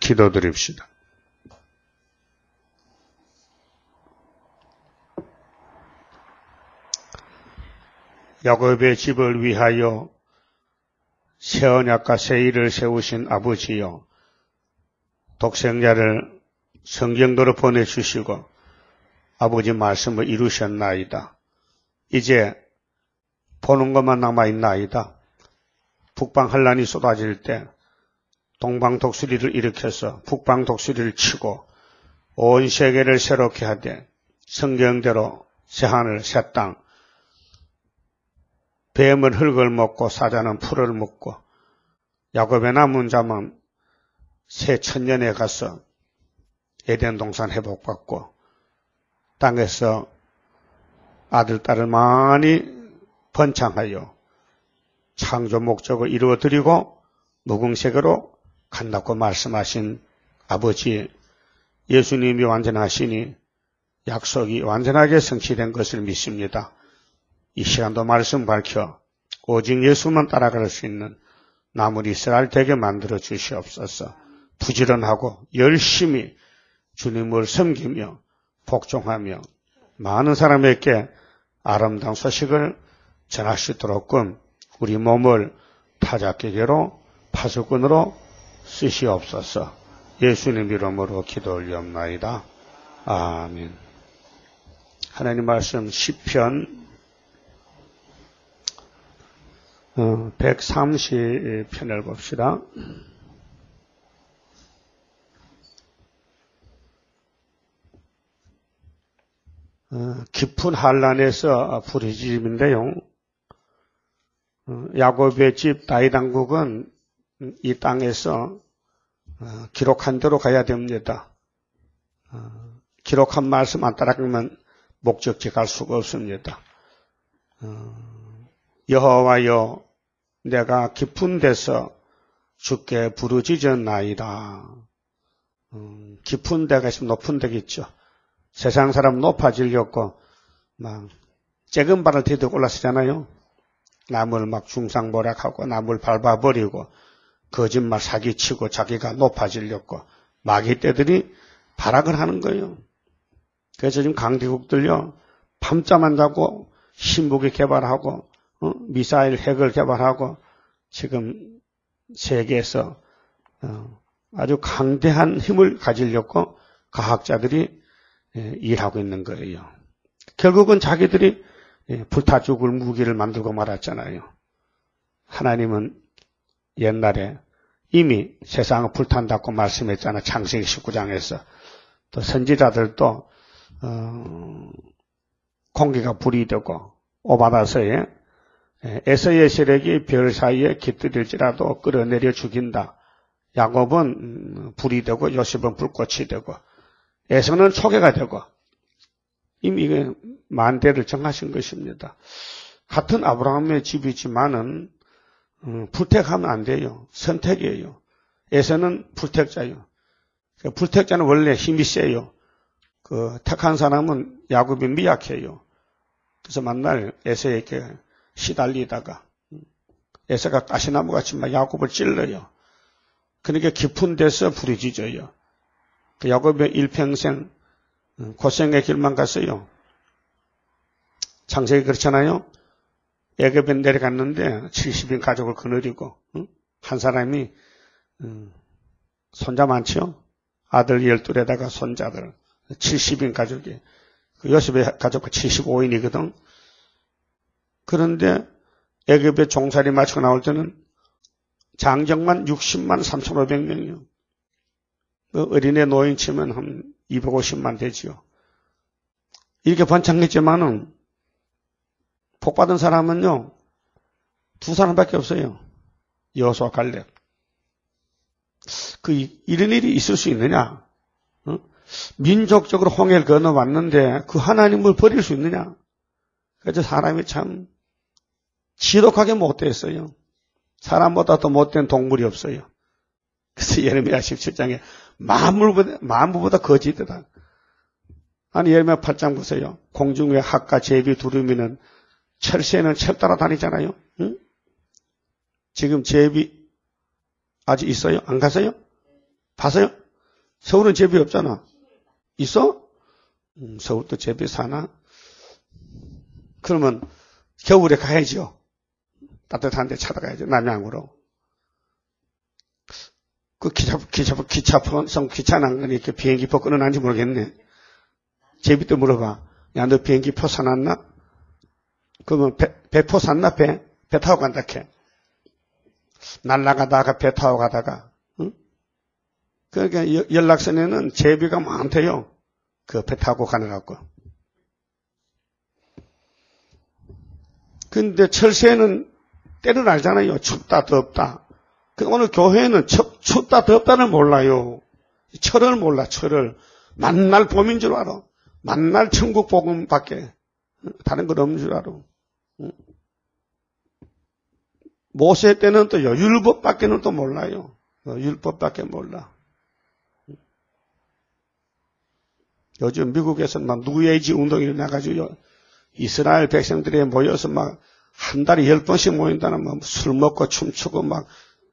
기도드립시다. 야곱의 집을 위하여 새 언약과 새 일을 세우신 아버지여, 독생자를 성경도로 보내주시고 아버지 말씀을 이루셨나이다. 이제 보는 것만 남아있나이다. 북방환란이 쏟아질 때 동방독수리를 일으켜서 북방독수리를 치고 온 세계를 새롭게 하되 성경대로 새하늘 새땅, 뱀은 흙을 먹고 사자는 풀을 먹고 야곱의 남은 자만 새 천년에 가서 에덴 동산 회복받고 땅에서 아들, 딸을 많이 번창하여 창조 목적을 이루어드리고 무궁세계로 간다고 말씀하신 아버지, 예수님이 완전하시니 약속이 완전하게 성취된 것을 믿습니다. 이 시간도 말씀 밝혀 오직 예수만 따라갈 수 있는 남은 이스라엘 되게 만들어 주시옵소서. 부지런하고 열심히 주님을 섬기며 복종하며 많은 사람에게 아름다운 소식을 전할 수 있도록끔 우리 몸을 타작기계로 파수꾼으로 쓰시옵소서. 예수님 이름으로 기도 올리옵나이다. 아멘. 하나님 말씀 시편 130편을 봅시다. 깊은 한란에서 부르짖음인데요. 야곱의 집 다윗 왕국은 이 땅에서 기록한 대로 가야 됩니다. 기록한 말씀 안 따라가면 목적지 갈 수가 없습니다. 여호와여, 내가 깊은 데서 주께 부르짖었나이다. 깊은 데가 있으면 높은 데겠죠. 세상 사람 높아지려고 막 쬐금 발을 디디고 올라서잖아요. 남을 막 중상모략하고 남을 밟아버리고 거짓말 사기치고 자기가 높아지려고 마귀떼들이 발악을 하는 거예요. 그래서 지금 강대국들요, 밤잠 안 자고 신무기 개발하고 미사일 핵을 개발하고 지금 세계에서 아주 강대한 힘을 가지려고 과학자들이 일하고 있는 거예요. 결국은 자기들이 불타 죽을 무기를 만들고 말았잖아요. 하나님은 옛날에 이미 세상을 불탄다고 말씀했잖아. 창세기 19장에서. 또 선지자들도 공기가 불이 되고 오바다서에 에서의 세력이 별 사이에 깃들일지라도 끌어내려 죽인다. 야곱은 불이 되고 요셉은 불꽃이 되고 에서는 초계가 되고 이미 이게 만대를 정하신 것입니다. 같은 아브라함의 집이지만은 불택하면 안 돼요. 선택이에요. 에서는 불택자예요. 불택자는 원래 힘이 세요. 그 택한 사람은 야곱이 미약해요. 그래서 만날 에서에게 시달리다가 에서가 가시나무같이 막 야곱을 찔러요. 그러니까 깊은 데서 부르짖어요. 그 야곱의 일평생 고생의 길만 갔어요. 창세기 그렇잖아요. 애굽에 내려갔는데 70인 가족을 거느리고 한 사람이 손자 많죠. 아들 12에다가 손자들 70인 가족이 그 요셉의 가족과 75인이거든. 그런데 애굽에 종살이 마치고 나올 때는 장정만 60만 3,500명이요. 그 어린애 노인 치면 한 250만 되지요. 이렇게 번창했지만은 복받은 사람은요, 두 사람밖에 없어요. 여호수아 갈렙. 이런 일이 있을 수 있느냐? 민족적으로 홍해를 건너왔는데 그 하나님을 버릴 수 있느냐? 그래서 사람이 참 지독하게 못됐어요. 사람보다 더 못된 동물이 없어요. 그래서 예레미야 17장에 만물보다 거짓이다. 아니 예레미야 8장 보세요. 공중 위에 학과 제비 두루미는 철새는 철 따라 다니잖아요. 응? 지금 제비 아직 있어요? 안 가세요? 봤어요? 서울은 제비 없잖아. 있어? 서울도 제비 사나? 그러면 겨울에 가야죠. 따뜻한 데 찾아가야죠. 남양으로. 그 귀찮은 거니 이렇게 비행기표 끊어놨는지 모르겠네. 제비도 물어봐. 야, 너 비행기표 사놨나? 그러면 배표 샀나? 배 타고 간다 캐. 날아가다가 배 타고 가다가. 응? 그러니까 연락선에는 제비가 많대요. 그 배 타고 가느라고. 근데 철새는 때를 알잖아요. 춥다 덥다. 오늘 교회는 춥다 덥다를 몰라요. 철을 몰라. 철을. 만날 봄인 줄 알아. 만날 천국 복음밖에 다른 건 없는 줄 알아. 모세 때는 또 율법밖에는 또 몰라요. 율법밖에 몰라. 요즘 미국에서는 막 누에이지 운동이 일어나가지고 이스라엘 백성들이 모여서 막 한 달에 10번씩 모인다는 막 술 먹고 춤추고 막.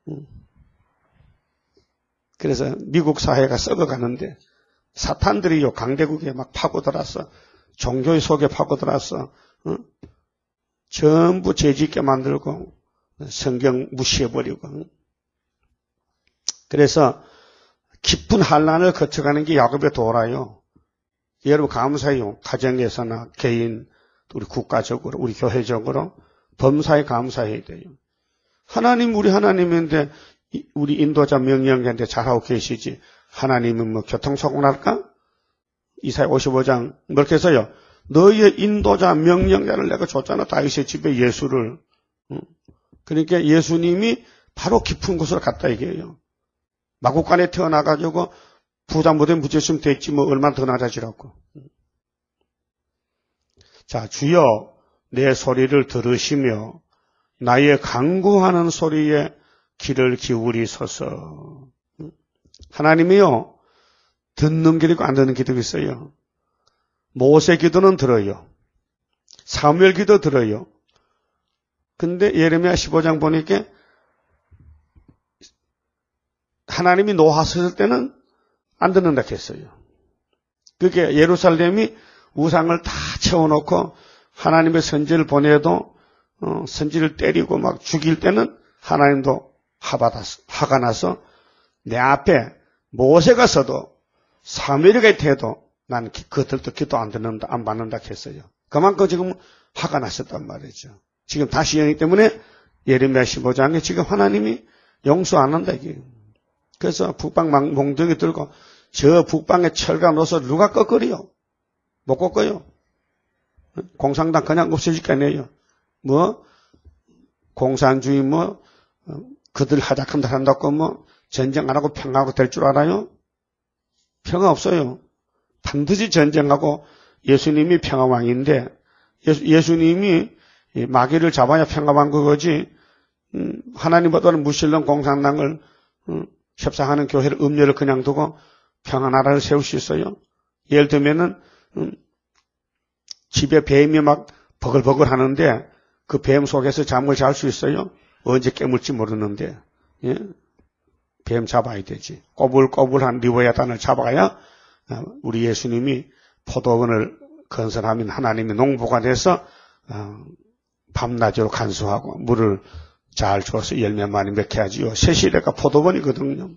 그래서 미국 사회가 썩어가는데 사탄들이요 강대국에 막 파고들었어. 종교의 속에 파고들었어. 전부 죄짓게 만들고 성경 무시해버리고. 그래서 깊은 환난을 거쳐가는 게 야곱의 도라요. 여러분 감사해요. 가정에서나 개인, 우리 국가적으로, 우리 교회적으로 범사에 감사해야 돼요. 하나님 우리 하나님인데 우리 인도자 명령자인데 잘하고 계시지. 하나님은 뭐 교통사고 날까? 이사야 55장 그렇게 해서요. 너희의 인도자 명령자를 내가 줬잖아. 다윗의 집에 예수를. 그러니까 예수님이 바로 깊은 곳으로 갔다 얘기해요. 마국간에 태어나가지고 부자 못된 무죄심 됐지 뭐 얼마나 더 낮아지라고. 자, 주여 내 소리를 들으시며 나의 간구하는 소리에 귀를 기울이소서. 하나님이요 듣는 기도가 안 듣는 기도가 있어요. 모세 기도는 들어요. 사무엘 기도 들어요. 근데 예레미야 15장 보니까 하나님이 노하셨을 때는 안 듣는다 했어요. 그게 예루살렘이 우상을 다 채워놓고 하나님의 선지를 보내도 선지를 때리고 막 죽일 때는 하나님도 화가 나서 내 앞에 모세가 서도 사무엘이 돼도 난 그들도 기도 안 듣는다, 안 받는다 했어요. 그만큼 지금 화가 나셨단 말이죠. 지금 다시 영이기 때문에 예레미야 15장에 지금 하나님이 용서 안 한다 이게. 그래서 북방 몽둥이 들고 저 북방에 철과 노서 누가 꺾으리요? 못 꺾어요. 공산당 그냥 없어질 거 아니에요. 뭐 공산주의 뭐 그들 하작한다 한다고 뭐 전쟁 안 하고 평화하고 될 줄 알아요? 평화 없어요. 반드시 전쟁하고 예수님이 평화왕인데 예수님이 마귀를 잡아야 평화왕 그거지. 하나님보다는 무신론 공산당을 협상하는 교회를 음료를 그냥 두고 평화나라를 세울 수 있어요? 예를 들면은 집에 뱀이 막 버글버글 하는데 그 뱀 속에서 잠을 잘 수 있어요? 언제 깨물지 모르는데. 예? 뱀 잡아야 되지. 꼬불꼬불한 리워야단을 잡아야 우리 예수님이 포도원을 건설하면 하나님의 농부가 돼서 밤낮으로 간수하고 물을 잘 줘서 열매 많이 맺게 하지요. 새시대가 포도원이거든요.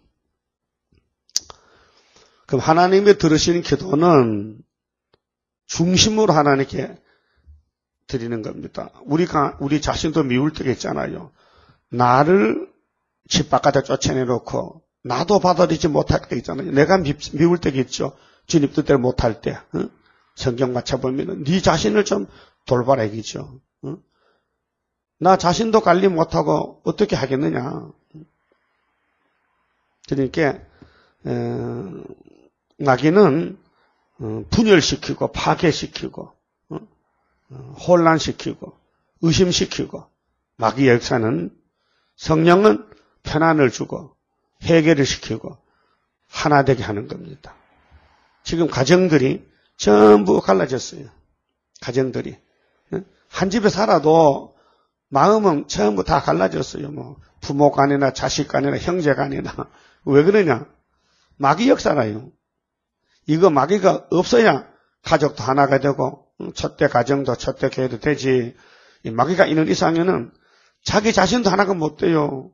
그럼 하나님이 들으시는 기도는 중심으로 하나님께 드리는 겁니다. 우리 자신도 미울 때가 있잖아요. 나를 집 바깥에 쫓아내놓고 나도 받아들이지 못할 때 있잖아요. 내가 미울 때가 있죠. 주님 뜻대로 못할 때. 성경 맞춰보면 네 자신을 좀 돌봐라 얘기죠. 나 자신도 관리 못하고 어떻게 하겠느냐. 그러니까 마귀는 분열시키고 파괴시키고 혼란시키고 의심시키고 마귀 역사는 성령은 편안을 주고 해결을 시키고 하나 되게 하는 겁니다. 지금 가정들이 전부 갈라졌어요. 가정들이. 한 집에 살아도 마음은 전부 다 갈라졌어요. 뭐 부모 간이나 자식 간이나 형제 간이나. 왜 그러냐? 마귀 역사라요. 이거 마귀가 없어야 가족도 하나가 되고 첫대 가정도 첫대 교회도 되지. 이 마귀가 있는 이상에는 자기 자신도 하나가 못 돼요.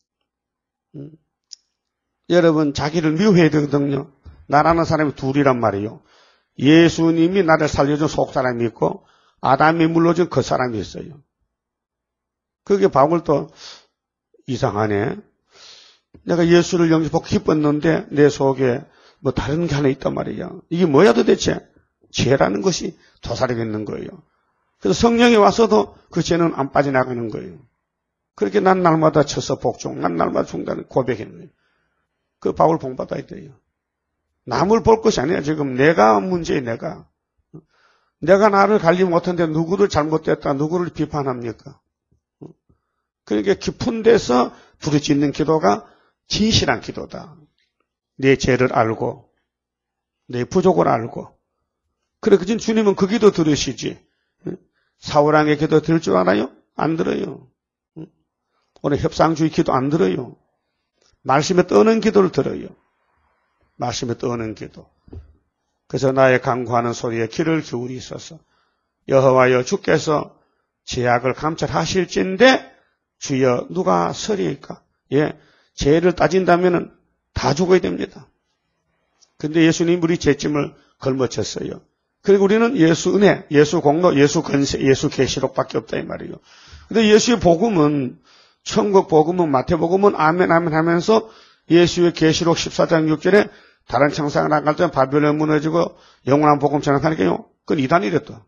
여러분 자기를 미워해야 되거든요. 나라는 사람이 둘이란 말이에요. 예수님이 나를 살려준 속사람이 있고 아담이 물러준 그 사람이 있어요. 그게 바울도 이상하네. 내가 예수를 영접하고 기뻤는데 내 속에 뭐 다른 게 하나 있단 말이야. 이게 뭐야 도대체? 죄라는 것이 도사리고 있는 거예요. 그래서 성령이 와서도 그 죄는 안 빠져나가는 거예요. 그렇게 난 날마다 쳐서 복종, 난 날마다 중단을 고백하는 거예요. 그 바울 본받아야 돼요. 남을 볼 것이 아니야. 지금 내가 문제예요. 내가 나를 관리 못하는데 누구를 잘못됐다, 누구를 비판합니까? 그러니까 깊은 데서 부르짖는 기도가 진실한 기도다. 내 죄를 알고 내 부족을 알고. 그래, 그진 주님은 그 기도 들으시지. 사울왕의 기도 들을 줄 알아요? 안 들어요. 오늘 협상주의 기도 안 들어요. 말씀에 떠는 기도를 들어요. 말씀에 떠는 기도. 그래서 나의 간구하는 소리에 귀를 기울이소서. 여호와여 주께서 죄악을 감찰하실진데 주여 누가 서리일까? 예, 죄를 따진다면은 다 죽어야 됩니다. 근데 예수님 우리 죄짐을 걸머쳤어요. 그리고 우리는 예수 은혜, 예수 공로, 예수 권세, 예수 계시록밖에 없다 이 말이에요. 근데 예수의 복음은, 천국 복음은, 마태복음은 아멘 아멘 하면서 예수의 계시록 14장 6절에 다른 천사가 나갈 때 바벨론 무너지고 영원한 복음 전하니까요. 그건 이단이랬다.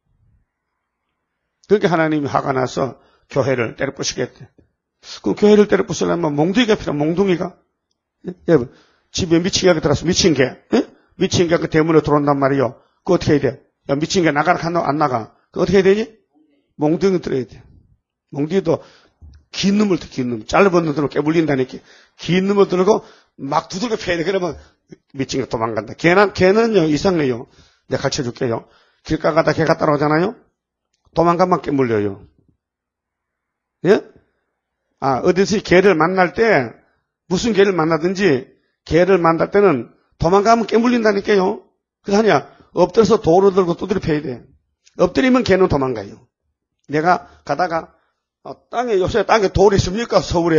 그렇게 하나님이 화가 나서 교회를 때려 부시겠대. 그럼 교회를 때려 부시려면 몽둥이가 필요해. 몽둥이가. 여러분 집에 미친 개가 들어서 미친 개. 미친 개가 그 대문에 들어온단 말이에요. 그거 어떻게 해야 돼? 야, 미친 개 나가라 안 나가. 그거 어떻게 해야 되지? 몽둥이 들어야 돼. 몽둥이도 긴 놈을 들, 긴 놈. 짧은 놈으로 깨물린다니까. 긴 놈을 들고 막 두들겨 패야 돼. 그러면 미친 개 도망간다. 걔는요, 이상해요. 내가 가르쳐 줄게요. 길 가다 개가 따라오잖아요? 도망가면 깨물려요. 예? 어디서 개를 만날 때, 무슨 개를 만나든지, 개를 만날 때는 도망가면 깨물린다니까요. 그래서 하냐, 엎드려서 돌을 들고 두드려 패야 돼. 엎드리면 개는 도망가요. 내가 가다가, 요새 땅에 돌이 있습니까? 서울에.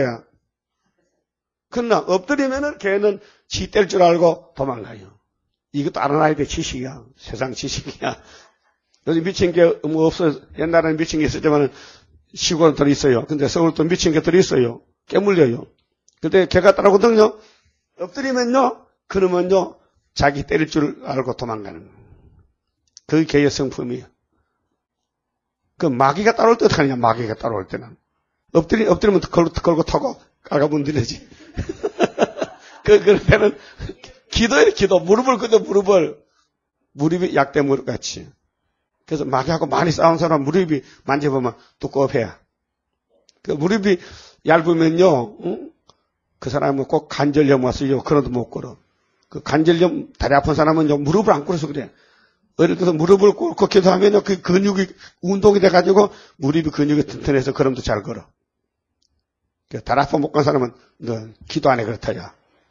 그러나 엎드리면은 개는 지 뗄 줄 알고 도망가요. 이것도 알아놔야 돼. 지식이야. 세상 지식이야. 요즘 미친 개 뭐 없어요. 옛날에는 미친 게 있었지만 시골은 더 있어요. 근데 서울도 미친 게 더 있어요. 깨물려요. 근데 개가 따라오거든요. 엎드리면요. 그러면요. 자기 때릴 줄 알고 도망가는 거예요. 그게 개의 성품이에요. 그 마귀가 따라올 때 어떻게 하느냐. 마귀가 따라올 때는. 엎드리면 걸고 타고 깔가면 들리지. 그럴 때는 기도예요. 기도. 무릎을 꿇어 무릎이 약대 무릎 같이. 그래서 마귀하고 많이 싸운 사람 무릎이 만져보면 두꺼워야. 그 무릎이 얇으면요, 그 사람은 꼭 관절염 왔어요. 그래도 못 걸어. 그 관절염, 다리 아픈 사람은 무릎을 안 꿇어서 그래. 예를 들어서 무릎을 꿇고 기도하면요, 그 근육이 운동이 돼가지고 무릎이 근육이 튼튼해서 그럼도 잘 걸어. 다리 아파 못 간 사람은 너 기도 안 해 그렇다야.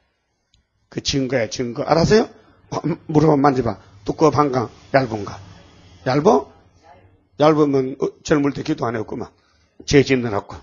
그 증거야, 증거. 알았어요? 무릎 한번 만져봐. 두꺼운가, 얇은가? 얇어? 얇으면 젊을 때 기도 안 했구만. 죄 짓는 없고.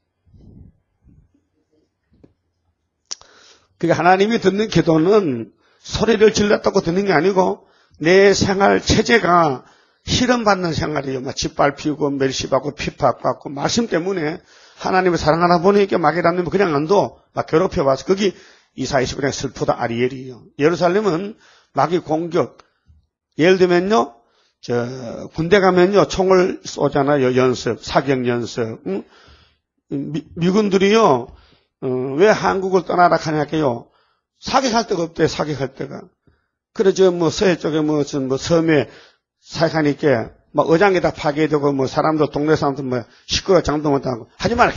그러니까 하나님이 듣는 기도는 소리를 질렀다고 듣는 게 아니고 내 생활 체제가 실험받는 생활이에요. 막 짓밟히고 멸시받고 핍박받고 말씀 때문에 하나님을 사랑하나 보니까 마귀라는 놈이 그냥 안 둬. 막 괴롭혀와서 거기 이사야 29장 슬프다 아리엘이에요. 예루살렘은 마귀 공격. 예를 들면요. 군대 가면요, 총을 쏘잖아요, 연습, 사격 연습. 미군들이요, 왜 한국을 떠나라 하냐고요. 사격할 데가 없대요, 사격할 데가. 그래서 서해 쪽에 섬에 사격하니까, 어장에다 파괴되고, 사람들, 동네 사람들 시끄러워 장도 못하고, 하지 마라,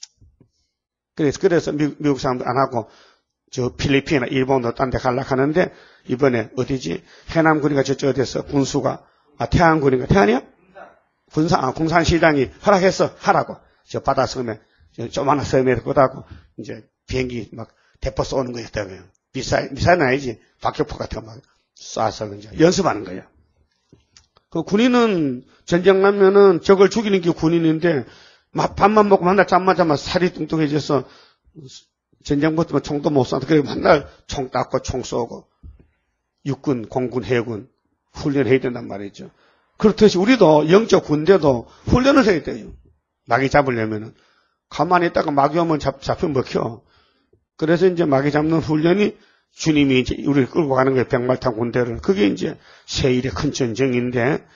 그래서 미국 사람들 안 하고, 필리핀이나 일본도 딴 데 가려고 하는데, 이번에 어디지? 해남군이가 저쪽 어디서 군수가, 태안군인가? 태안이야? 군산시장이 허락해서 하라고. 저 바다 섬에, 조만한 섬에 걷다고, 이제 비행기 막 대포 쏘는 거였다고요. 미사일은 아니지. 박격포 같은 거 막 쏴서 이제 연습하는 거야. 그 군인은 전쟁 나면은 적을 죽이는 게 군인인데 밥만 먹고 맨날 잠만 자면 살이 뚱뚱해져서 전쟁 붙으면 총도 못 쏜다. 그래서 맨날 총 닦고 총 쏘고 육군, 공군, 해군 훈련해야 된단 말이죠. 그렇듯이 우리도 영적 군대도 훈련을 해야 돼요. 마귀 잡으려면은. 가만히 있다가 마귀 오면 잡히면 먹혀. 그래서 이제 마귀 잡는 훈련이 주님이 이제 우리를 끌고 가는 거예요. 백말탄 군대를. 그게 이제 세일의 큰 전쟁인데,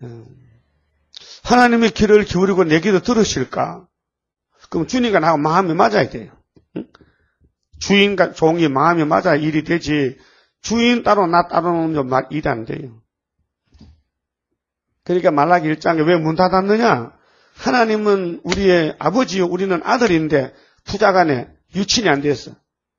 하나님의 귀를 기울이고 내 기도 들으실까? 그럼 주님과 나하고 마음이 맞아야 돼요. 주인과 종이 마음이 맞아야 일이 되지, 주인 따로 나 따로는 일이 안 돼요. 그러니까 말라기 1장에 왜 문 닫았느냐? 하나님은 우리의 아버지요, 우리는 아들인데 부자간에 유친이 안 됐어.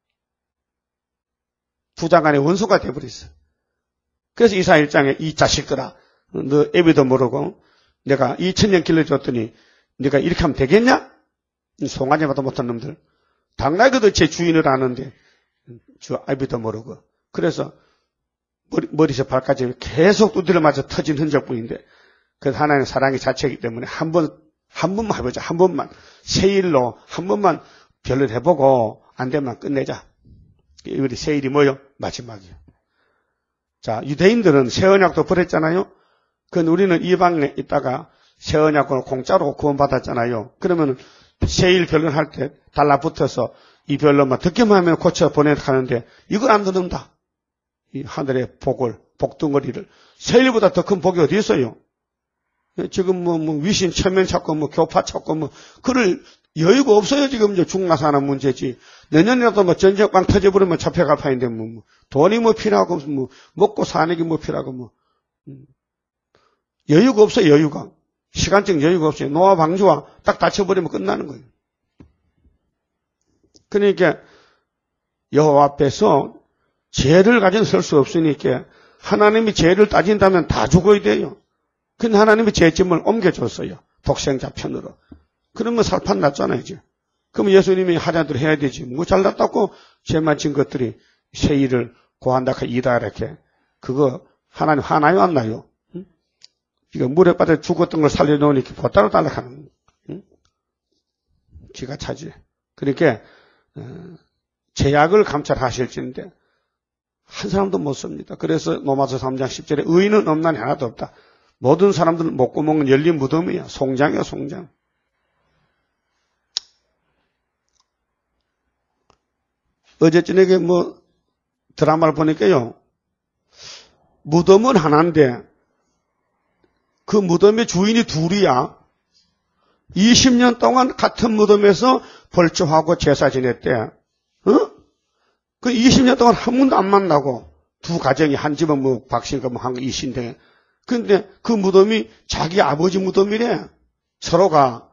부자간에 원수가 돼버렸어. 그래서 이사 1장에 이 자식들아, 너 애비도 모르고 내가 2000년 길러줬더니 네가 이렇게 하면 되겠냐? 송아지마다 못한 놈들. 당나귀 그도 제 주인을 아는데 저 애비도 모르고. 그래서 머리에서 발까지 계속 두드려 맞아 터진 흔적뿐인데, 그래서 하나님의 사랑의 자체이기 때문에 한 번만 해보자. 한 번만. 세일로 한 번만 별을 해보고 안 되면 끝내자. 우리 세일이 뭐요? 마지막이요. 자, 유대인들은 새 언약도 버렸잖아요. 그건 우리는 이방에 있다가 새 언약을 공짜로 구원받았잖아요. 그러면 세일 변론할 때 달라붙어서 이 변론만 듣기만 하면 고쳐 보내가는데 이걸 안 듣는다. 이 하늘의 복을, 복덩어리를. 세일보다 더 큰 복이 어디 있어요? 지금 위신 체면 찾고 교파 찾고 그럴 여유가 없어요. 지금 이제 죽나서 하는 문제지. 내년이라도 전쟁빵 터져버리면 잡혀갈 판인데 돈이 필요하고 먹고 사는 게 필요하고 여유가 없어요. 여유가. 시간적 여유가 없어요. 노아 방주와 딱 다쳐버리면 끝나는 거예요. 그러니까 여호와 앞에서 죄를 가진 설 수 없으니까 하나님이 죄를 따진다면 다 죽어야 돼요. 근데 하나님이 죄짐을 옮겨줬어요. 독생자 편으로. 그러면 살판 났잖아요, 이제. 그럼 예수님이 하자대로 해야 되지. 잘났다고 죄만 진 것들이 세일을 고한다, 이다, 이렇게. 그거 하나님 화나요, 안 나요? 응? 이거 물에 빠져 죽었던 걸 살려놓으니까 보따로 달라가는, 응? 기가 차지. 그러니까, 죄악을 감찰하실지인데, 한 사람도 못 씁니다. 그래서 로마서 3장 10절에 의인은 없나니 하나도 없다. 모든 사람들은 목구멍은 열린 무덤이야. 송장이야, 송장. 어제 저녁에 드라마를 보니까요. 무덤은 하나인데 그 무덤의 주인이 둘이야. 20년 동안 같은 무덤에서 벌초하고 제사 지냈대. 그 20년 동안 한 번도 안 만나고 두 가정이 한 집은 박씨가 한 20인데 근데 그 무덤이 자기 아버지 무덤이래. 서로가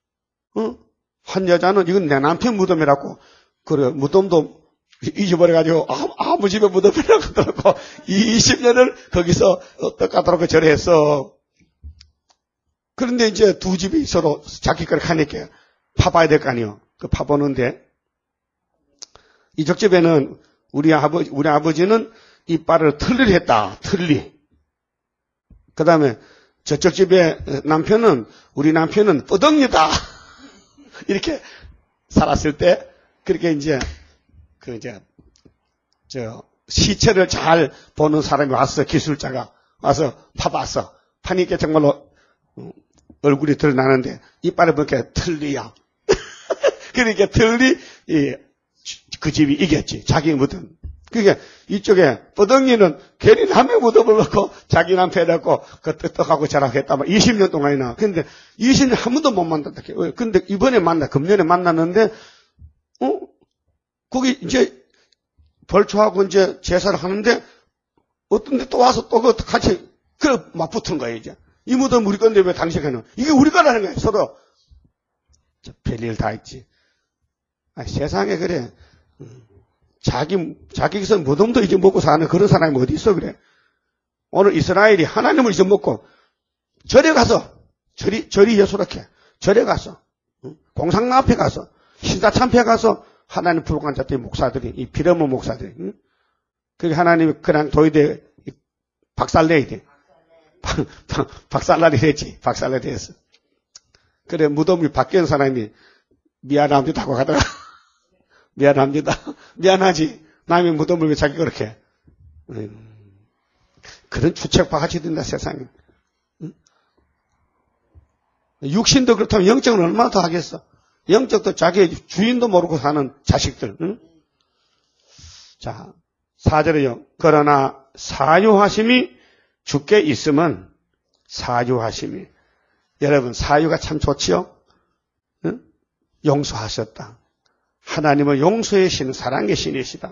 한 여자는 이건 내 남편 무덤이라고 그래 무덤도 잊어버려가지고 아무 집의 무덤이라고 그러고 20년을 거기서 떡가더라고 절했어. 그런데 이제 두 집이 서로 자기 걸 하니까 파봐야 될 거 아니요. 그 파보는데 이쪽 집에는 우리 아버지는 이빨을 틀리를 했다. 틀리. 그 다음에 저쪽 집에 우리 남편은 뻐덩이다. 이렇게 살았을 때, 그렇게 시체를 잘 보는 사람이 왔어. 기술자가 와서 파봤어. 파니까 정말로 얼굴이 드러나는데, 이빨을 보니까 틀리야. 그러니까 틀리, 그 집이 이겼지. 자기 무덤. 그게 이쪽에 뻐덩이는 괜히 남의 무덤을 넣고 자기 남편 해놓고 그 떡하고 자랑했다만 20년 동안이나. 근데 20년 한 번도 못 만났다. 근데 이번에 금년에 만났는데, 거기 이제 벌초하고 이제 제사를 하는데 어떤 데 또 와서 또 같이 맞붙은 거예요, 이제. 이 무덤 우리 건데 왜 당신이 이게 우리 거라는 거예요, 서로. 별일 다 있지. 세상에 그래. 자기에서 무덤도 잊어먹고 사는 그런 사람이 어디 있어, 그래. 오늘 이스라엘이 하나님을 잊어먹고, 절에 가서, 절이 예수롭게, 절에 가서, 공상나 앞에 가서, 신사참패 가서, 하나님 불공한 자들이 목사들이, 이 비려문 목사들이. 응? 그게 하나님이 그냥 도의대 박살내야 돼. 박살나리 했지. 박살나리 했어. 그래, 무덤을 바뀌는 사람이 미안합니다 하고 가다가 미안합니다. 미안하지. 남의 무덤을 왜 자기 그렇게. 그런 주책바 같이 된다, 세상에. 응? 육신도 그렇다면 영적은 얼마나 더 하겠어. 영적도 자기 주인도 모르고 사는 자식들. 응? 자, 4절에요. 그러나 사유하심이 주께 있으면 사유하심이. 여러분, 사유가 참 좋지요? 응? 용서하셨다. 하나님은 용서의 신, 사랑의 신이시다.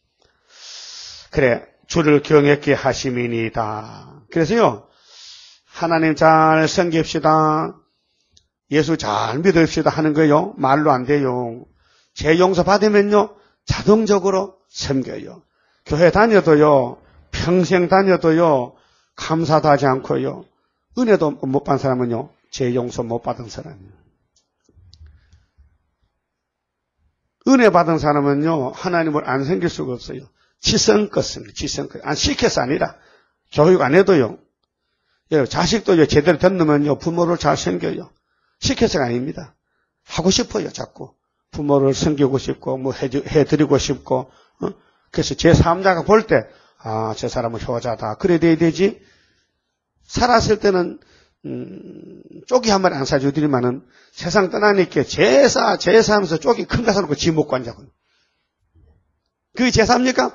그래, 주를 경외케 하심이니이다. 그래서요, 하나님 잘 섬깁시다. 예수 잘 믿읍시다 하는 거요. 말로 안 돼요. 죄 용서 받으면요, 자동적으로 섬겨요. 교회 다녀도요, 평생 다녀도요, 감사도 하지 않고요. 은혜도 못 받은 사람은요, 죄 용서 못 받은 사람이에요. 은혜 받은 사람은요, 하나님을 안 섬길 수가 없어요. 지성껏습니다. 지성껏. 안 시켜서 아니라, 교육 안 해도요. 자식도 제대로 됐으면요, 부모를 잘 섬겨요. 시켜서가 아닙니다. 하고 싶어요, 자꾸. 부모를 섬기고 싶고, 뭐 해드리고 싶고, 그래서 제3자가 볼 때, 아, 저 사람은 효자다. 그래 돼야 되지. 살았을 때는, 쪽이 한 마리 안 사주더니만은 세상 떠나니까 제사 하면서 쪽이 큰 거 사놓고 지 먹고 앉아고요. 그게 제사입니까?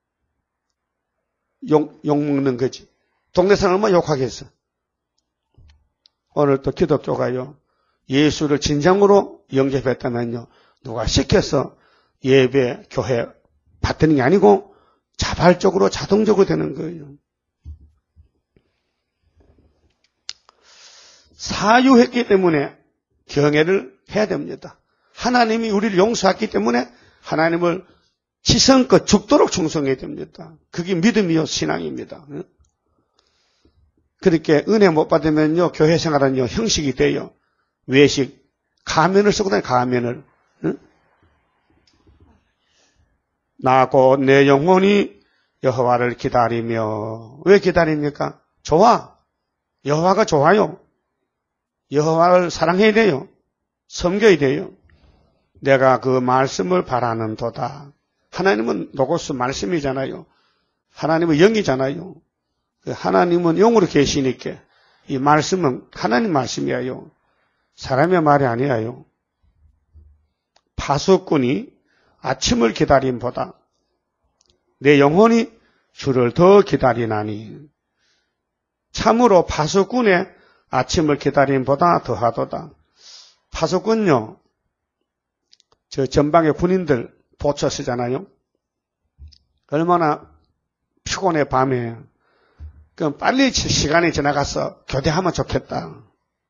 욕 먹는 거지. 동네 사람 얼마나 욕하겠어. 오늘 또 기독교가요, 예수를 진정으로 영접했다면요, 누가 시켜서 예배, 교회 받드는 게 아니고 자발적으로 자동적으로 되는 거예요. 사유했기 때문에 경외를 해야 됩니다. 하나님이 우리를 용서했기 때문에 하나님을 지성껏 죽도록 충성해야 됩니다. 그게 믿음이요, 신앙입니다. 그렇게 은혜 못 받으면요, 교회 생활은요, 형식이 돼요. 외식, 가면을 쓰고 다니, 가면을. 나 곧 내 영혼이 여호와를 기다리며. 왜 기다립니까? 좋아. 여호와가 좋아요. 여호와를 사랑해야 돼요. 섬겨야 돼요. 내가 그 말씀을 바라는도다. 하나님은 로고스 말씀이잖아요. 하나님은 영이잖아요. 하나님은 영으로 계시니까 이 말씀은 하나님 말씀이에요. 사람의 말이 아니에요. 파수꾼이 아침을 기다림보다 내 영혼이 주를 더 기다리나니 참으로 파수꾼의 아침을 기다림보다 더하도다. 파수꾼요, 저 전방의 군인들 보초 쓰잖아요. 얼마나 피곤해, 밤에. 그럼 빨리 시간이 지나가서 교대하면 좋겠다.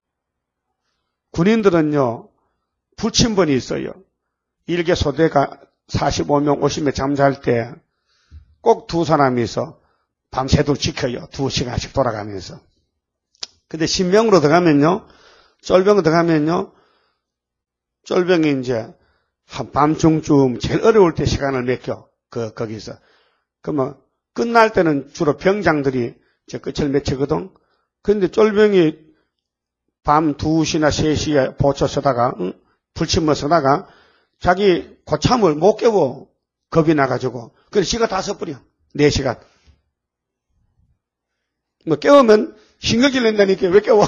군인들은요, 불침번이 있어요. 일개 소대가 45명, 50명 잠잘 때 꼭 두 사람이 있어 밤새도록 지켜요. 2시간씩 돌아가면서. 근데 신병으로 들어가면요, 쫄병으로 들어가면요, 쫄병이 이제 한 밤중쯤 제일 어려울 때 시간을 맡겨. 거기서. 그러면 끝날 때는 주로 병장들이 저 끝을 맺히거든. 근데 쫄병이 밤 2시나 3시에 보초 서다가, 불침을 서다가 자기 고참을 못 깨워. 겁이 나가지고. 그래서 지가 다 써버려. 4시간. 뭐 깨우면 신경질 낸다니까 왜 깨워?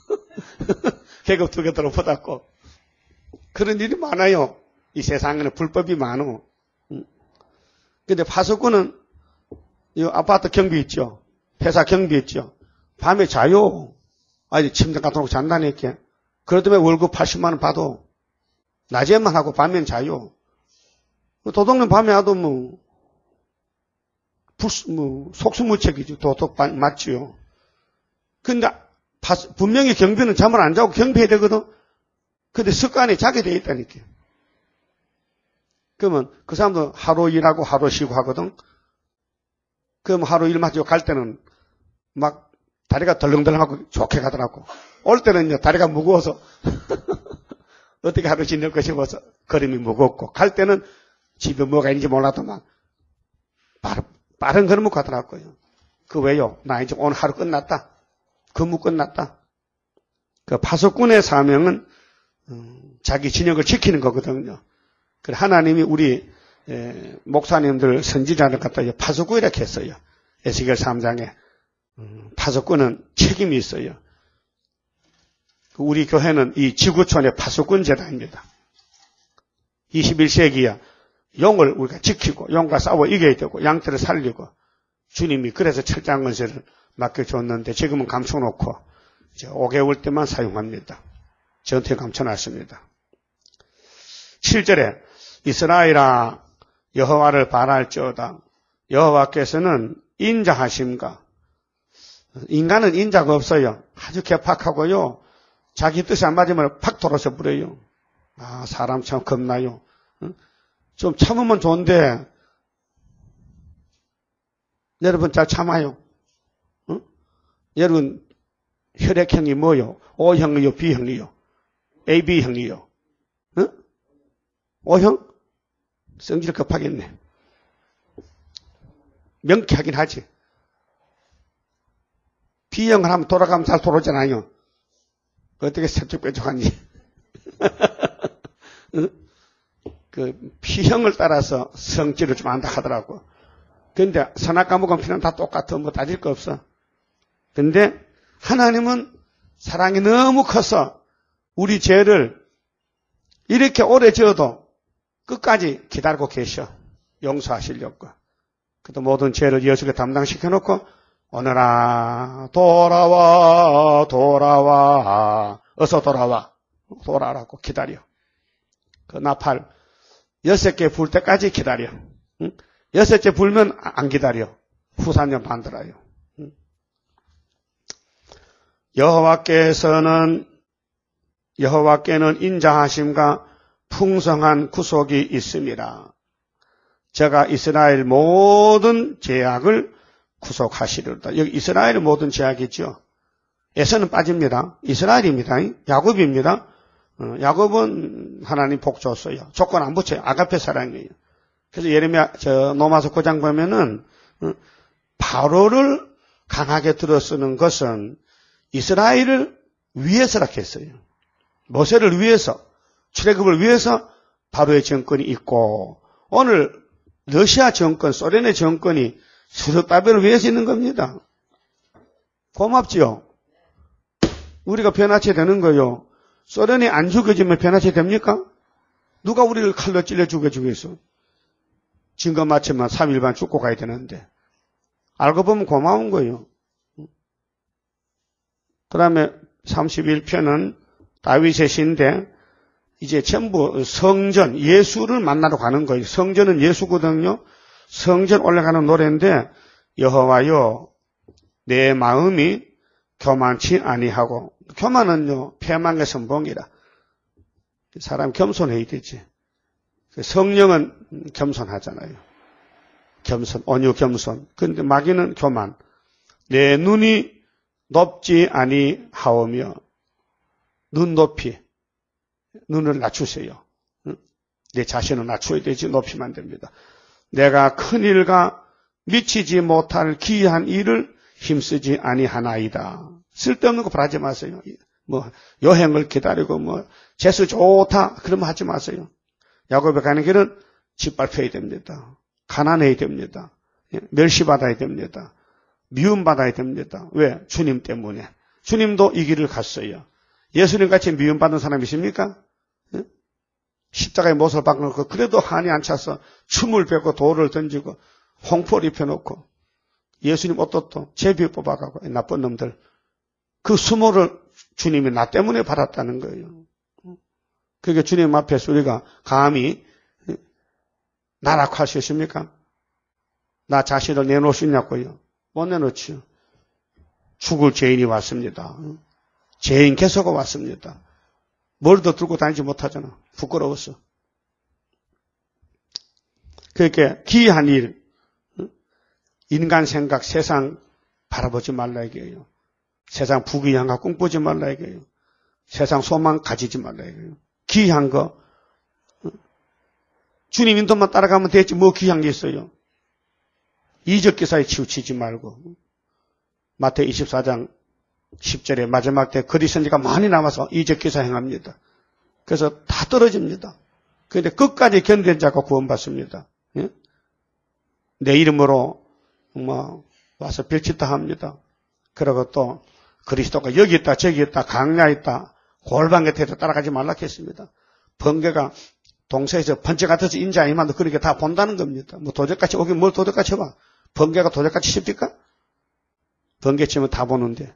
계급 2개 들어보았고. 그런 일이 많아요. 이 세상에는 불법이 많어. 근데 파수꾼은 이 아파트 경비 있죠. 회사 경비 있죠. 밤에 자요. 아니 침대 갖다 놓고 잔다니까. 그러더니 월급 80만 원 받아. 낮에만 하고 밤엔 자요. 도둑은 밤에 와도 속수무책이죠. 도둑 맞지요. 근데 분명히 경비는 잠을 안 자고 경비해야 되거든. 근데 습관이 자게 돼 있다니까. 그러면 그 사람도 하루 일하고 하루 쉬고 하거든. 그럼 하루 일 마치고 갈 때는 막 다리가 덜렁덜렁하고 좋게 가더라고. 올 때는 다리가 무거워서 어떻게 하루 지낼 것이 없어. 걸음이 무겁고, 갈 때는 집에 뭐가 있는지 몰라도만, 빠른 걸음을 가더라고요. 그 왜요? 나 이제 오늘 하루 끝났다. 근무 끝났다. 그 파수꾼의 사명은, 자기 진영을 지키는 거거든요. 그 하나님이 우리, 목사님들 선지자를 갖다 파수꾼이라고 했어요. 에스겔 3장에. 파수꾼은 책임이 있어요. 우리 교회는 이 지구촌의 파수꾼 제도입니다. 21세기야 용을 우리가 지키고 용과 싸워 이겨야 되고 양떼를 살리고 주님이 그래서 철장건설을 맡겨줬는데 지금은 감춰놓고 이제 5개월 때만 사용합니다. 전투에 감춰놨습니다. 7절에 이스라엘아 여호와를 바랄지어다. 여호와께서는 인자하심과 인간은 인자가 없어요. 아주 개팍하고요. 자기 뜻이 안 맞으면 팍 돌아서 버려요. 아, 사람 참 겁나요. 좀 참으면 좋은데 여러분 잘 참아요. 여러분 혈액형이 뭐요? O형이요? B형이요? AB형이요? O형? 성질 급하겠네. 명쾌하긴 하지. B형을 하면 돌아가면 잘 돌아오잖아요. 어떻게 세척빼족하니? 그 B형을 따라서 성질을 좀 안다 하더라고. 근데 선악과목은 피는 다 똑같아. 뭐 따질 거 없어. 근데 하나님은 사랑이 너무 커서 우리 죄를 이렇게 오래 지어도 끝까지 기다리고 계셔. 용서하시려고. 그래도 모든 죄를 예수께 담당시켜놓고 오늘아 돌아와 돌아와 어서 돌아와 돌아라고 기다려. 그 나팔 6개 불 때까지 기다려. 6째 불면 안 기다려. 후산년 만들어요. 여호와께는 인자하심과 풍성한 구속이 있습니다. 제가 이스라엘 모든 죄악을 구속하시리로다. 여기 이스라엘 모든 죄악이죠. 에서는 빠집니다. 이스라엘입니다. 야곱입니다. 야곱은 하나님 복 줬어요. 조건 안 붙여요. 아가페 사랑이에요. 그래서 예레미야 로마서 9장 보면은 바로를 강하게 들어쓰는 것은 이스라엘을 위해서라 했어요. 모세를 위해서, 출애굽을 위해서 바로의 정권이 있고 오늘 러시아 정권, 소련의 정권이 수르바벨을 위해서 있는 겁니다. 고맙지요? 우리가 변화체 되는 거요. 소련이 안 죽여지면 변화체 됩니까? 누가 우리를 칼로 찔러 죽여주겠어? 증거 맞추면 3일반 죽고 가야 되는데. 알고 보면 고마운 거예요. 그 다음에 31편은 다윗의 시인데 이제 전부 성전, 예수를 만나러 가는 거예요. 성전은 예수거든요. 성전 올라가는 노래인데 여호와여 내 마음이 교만치 아니하고 교만은요 패망의 선봉이라. 사람 겸손해야 되지. 성령은 겸손하잖아요. 겸손, 온유 겸손. 근데 마귀는 교만. 내 눈이 높지 아니하오며 눈 높이 눈을 낮추세요. 내 자신을 낮춰야 되지 높이면 안 됩니다. 내가 큰 일과 미치지 못할 기이한 일을 힘쓰지 아니하나이다. 쓸데없는 거 바라지 마세요. 뭐 여행을 기다리고 뭐 재수 좋다 그러면 하지 마세요. 야곱에 가는 길은 짓밟혀야 됩니다. 가난해야 됩니다. 멸시받아야 됩니다. 미움받아야 됩니다. 왜? 주님 때문에. 주님도 이 길을 갔어요. 예수님같이 미움받는 사람 있습니까? 십자가의 못을 박아놓고 그래도 한이 안 차서 춤을 배고 돌을 던지고 홍포를 입혀놓고 예수님 옷도 제비 뽑아가고 나쁜 놈들. 그 수모를 주님이 나 때문에 받았다는 거예요. 그게 주님 앞에서 우리가 감히 나락할 수 있습니까? 나 자신을 내놓을 수 있냐고요? 못 내놓지요. 죽을 죄인이 왔습니다. 죄인 개소가 왔습니다. 머리도 들고 다니지 못하잖아. 부끄러웠어. 그렇게 기이한 일, 인간 생각, 세상 바라보지 말라 이게요. 세상 부귀영화 꿈꾸지 말라 이게요. 세상 소망 가지지 말라 이게요. 귀한 거. 주님 인도만 따라가면 되지 뭐 귀한 게 있어요. 이적 기사에 치우치지 말고. 마태복음 24장 10절에 마지막 때 거리선지가 많이 남아서 이적 기사 행합니다. 그래서 다 떨어집니다. 그런데 끝까지 견딘 자가 구원받습니다. 예? 내 이름으로 와서 별짓다 합니다. 그리고 또 그리스도가 여기 있다 저기 있다 강야에 있다 골방 곁에도 따라가지 말라 했습니다. 번개가 동서에서 번째 같아서 인자 아니만도 그렇게 다 본다는 겁니다. 뭐 도적같이 오긴 뭘 도적같이 봐. 번개가 도적같이 칩니까? 번개 치면 다 보는데.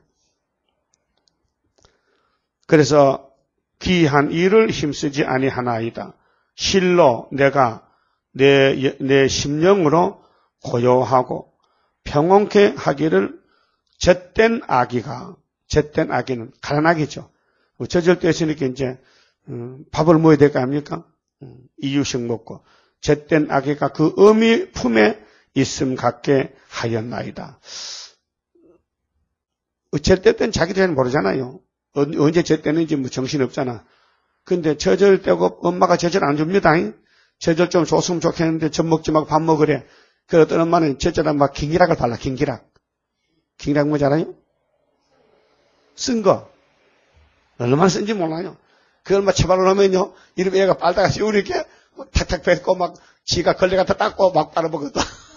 그래서 귀한 일을 힘쓰지 아니하나이다. 실로 내가 내 심령으로 고요하고 평온케 하기를 젖된 아기는 가난아기죠. 젖을 때 했으니까 이제 밥을 먹어야 될 거 아닙니까? 이유식 먹고 젖된 아기가 그 어미 품에 있음 같게 하였나이다. 젖될 때는 자기들은 모르잖아요. 언제 젖대는지 뭐 정신없잖아. 근데 젖을 떼고 엄마가 젖을 안 줍니다. 젖을 좀 줬으면 좋겠는데 젖 먹지 말고 밥 먹으래. 그 어떤 엄마는 젖에다 막 긴기락을 발라, 긴기락. 긴기락 뭔지 알아요? 쓴 거. 얼마나 쓴지 몰라요. 그걸 막 처발로 넣으면요, 이러면 얘가 빨다가 씌우니까 탁탁 뱉고 막 지가 걸레가다 닦고 막 빨아먹거든.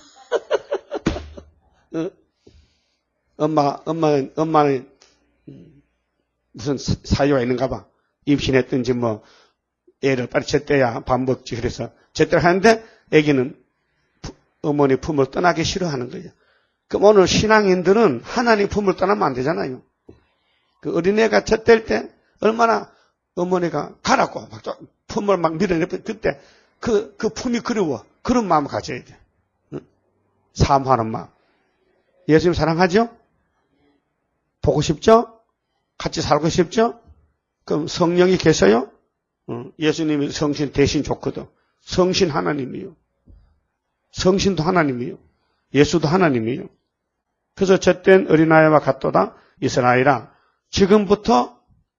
엄마는 무슨 사유가 있는가 봐. 임신했든지 뭐 애를 빨리 제때야 밥 먹지. 그래서 제때를 하는데 애기는 어머니 품을 떠나기 싫어하는 거예요. 그럼 오늘 신앙인들은 하나님 품을 떠나면 안 되잖아요. 그 어린애가 젖될 때 얼마나 어머니가 가라고 막 품을 막 밀어내고 그때 그 품이 그리워. 그런 마음을 가져야 돼. 사모하는 마음. 예수님 사랑하죠? 보고 싶죠? 같이 살고 싶죠? 그럼 성령이 계세요? 예수님이 성신 대신 좋거든. 성신 하나님이요. 성신도 하나님이요. 예수도 하나님이요. 그래서 젖된 어린아이와 같도다. 이스라엘아, 지금부터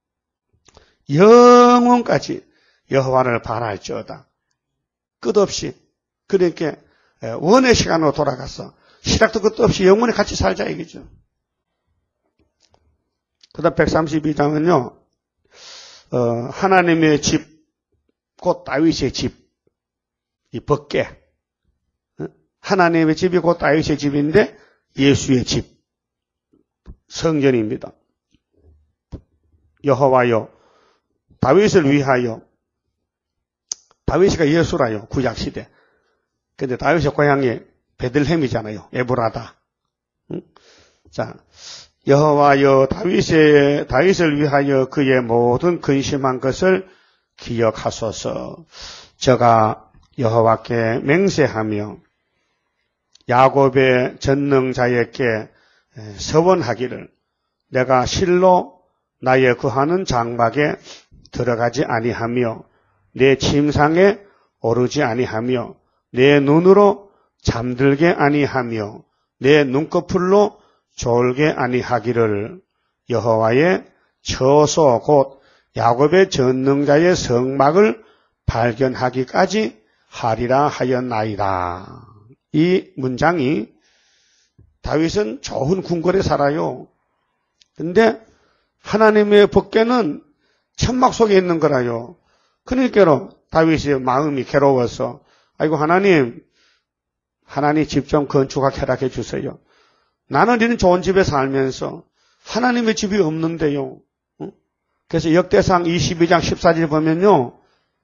영원까지 여호와를 바랄지어다. 끝없이. 그러니까 원의 시간으로 돌아가서 시작도 끝도 없이 영원히 같이 살자 이거죠. 그 다음 132장은요. 하나님의 집, 곧 다윗의 집, 이 법궤. 하나님의 집이 곧 다윗의 집인데 예수의 집, 성전입니다. 여호와여, 다윗을 위하여, 다윗이가 예수라요, 구약시대. 근데 다윗의 고향이 베들레헴이잖아요, 에브라다. 자, 여호와여, 다윗을 위하여 그의 모든 근심한 것을 기억하소서. 저가 여호와께 맹세하며 야곱의 전능자에게 서원하기를 내가 실로 나의 거하는 장막에 들어가지 아니하며 내 침상에 오르지 아니하며 내 눈으로 잠들게 아니하며 내 눈꺼풀로 졸게 아니하기를 여호와의 처소 곧 야곱의 전능자의 성막을 발견하기까지 하리라 하였나이다. 이 문장이 다윗은 좋은 궁궐에 살아요. 근데 하나님의 법궤는 천막 속에 있는 거라요. 그러니까 다윗의 마음이 괴로워서 아이고 하나님 집 좀 건축하게 허락해 주세요. 나는 이런 좋은 집에 살면서 하나님의 집이 없는데요. 그래서 역대상 22장 14절 보면요.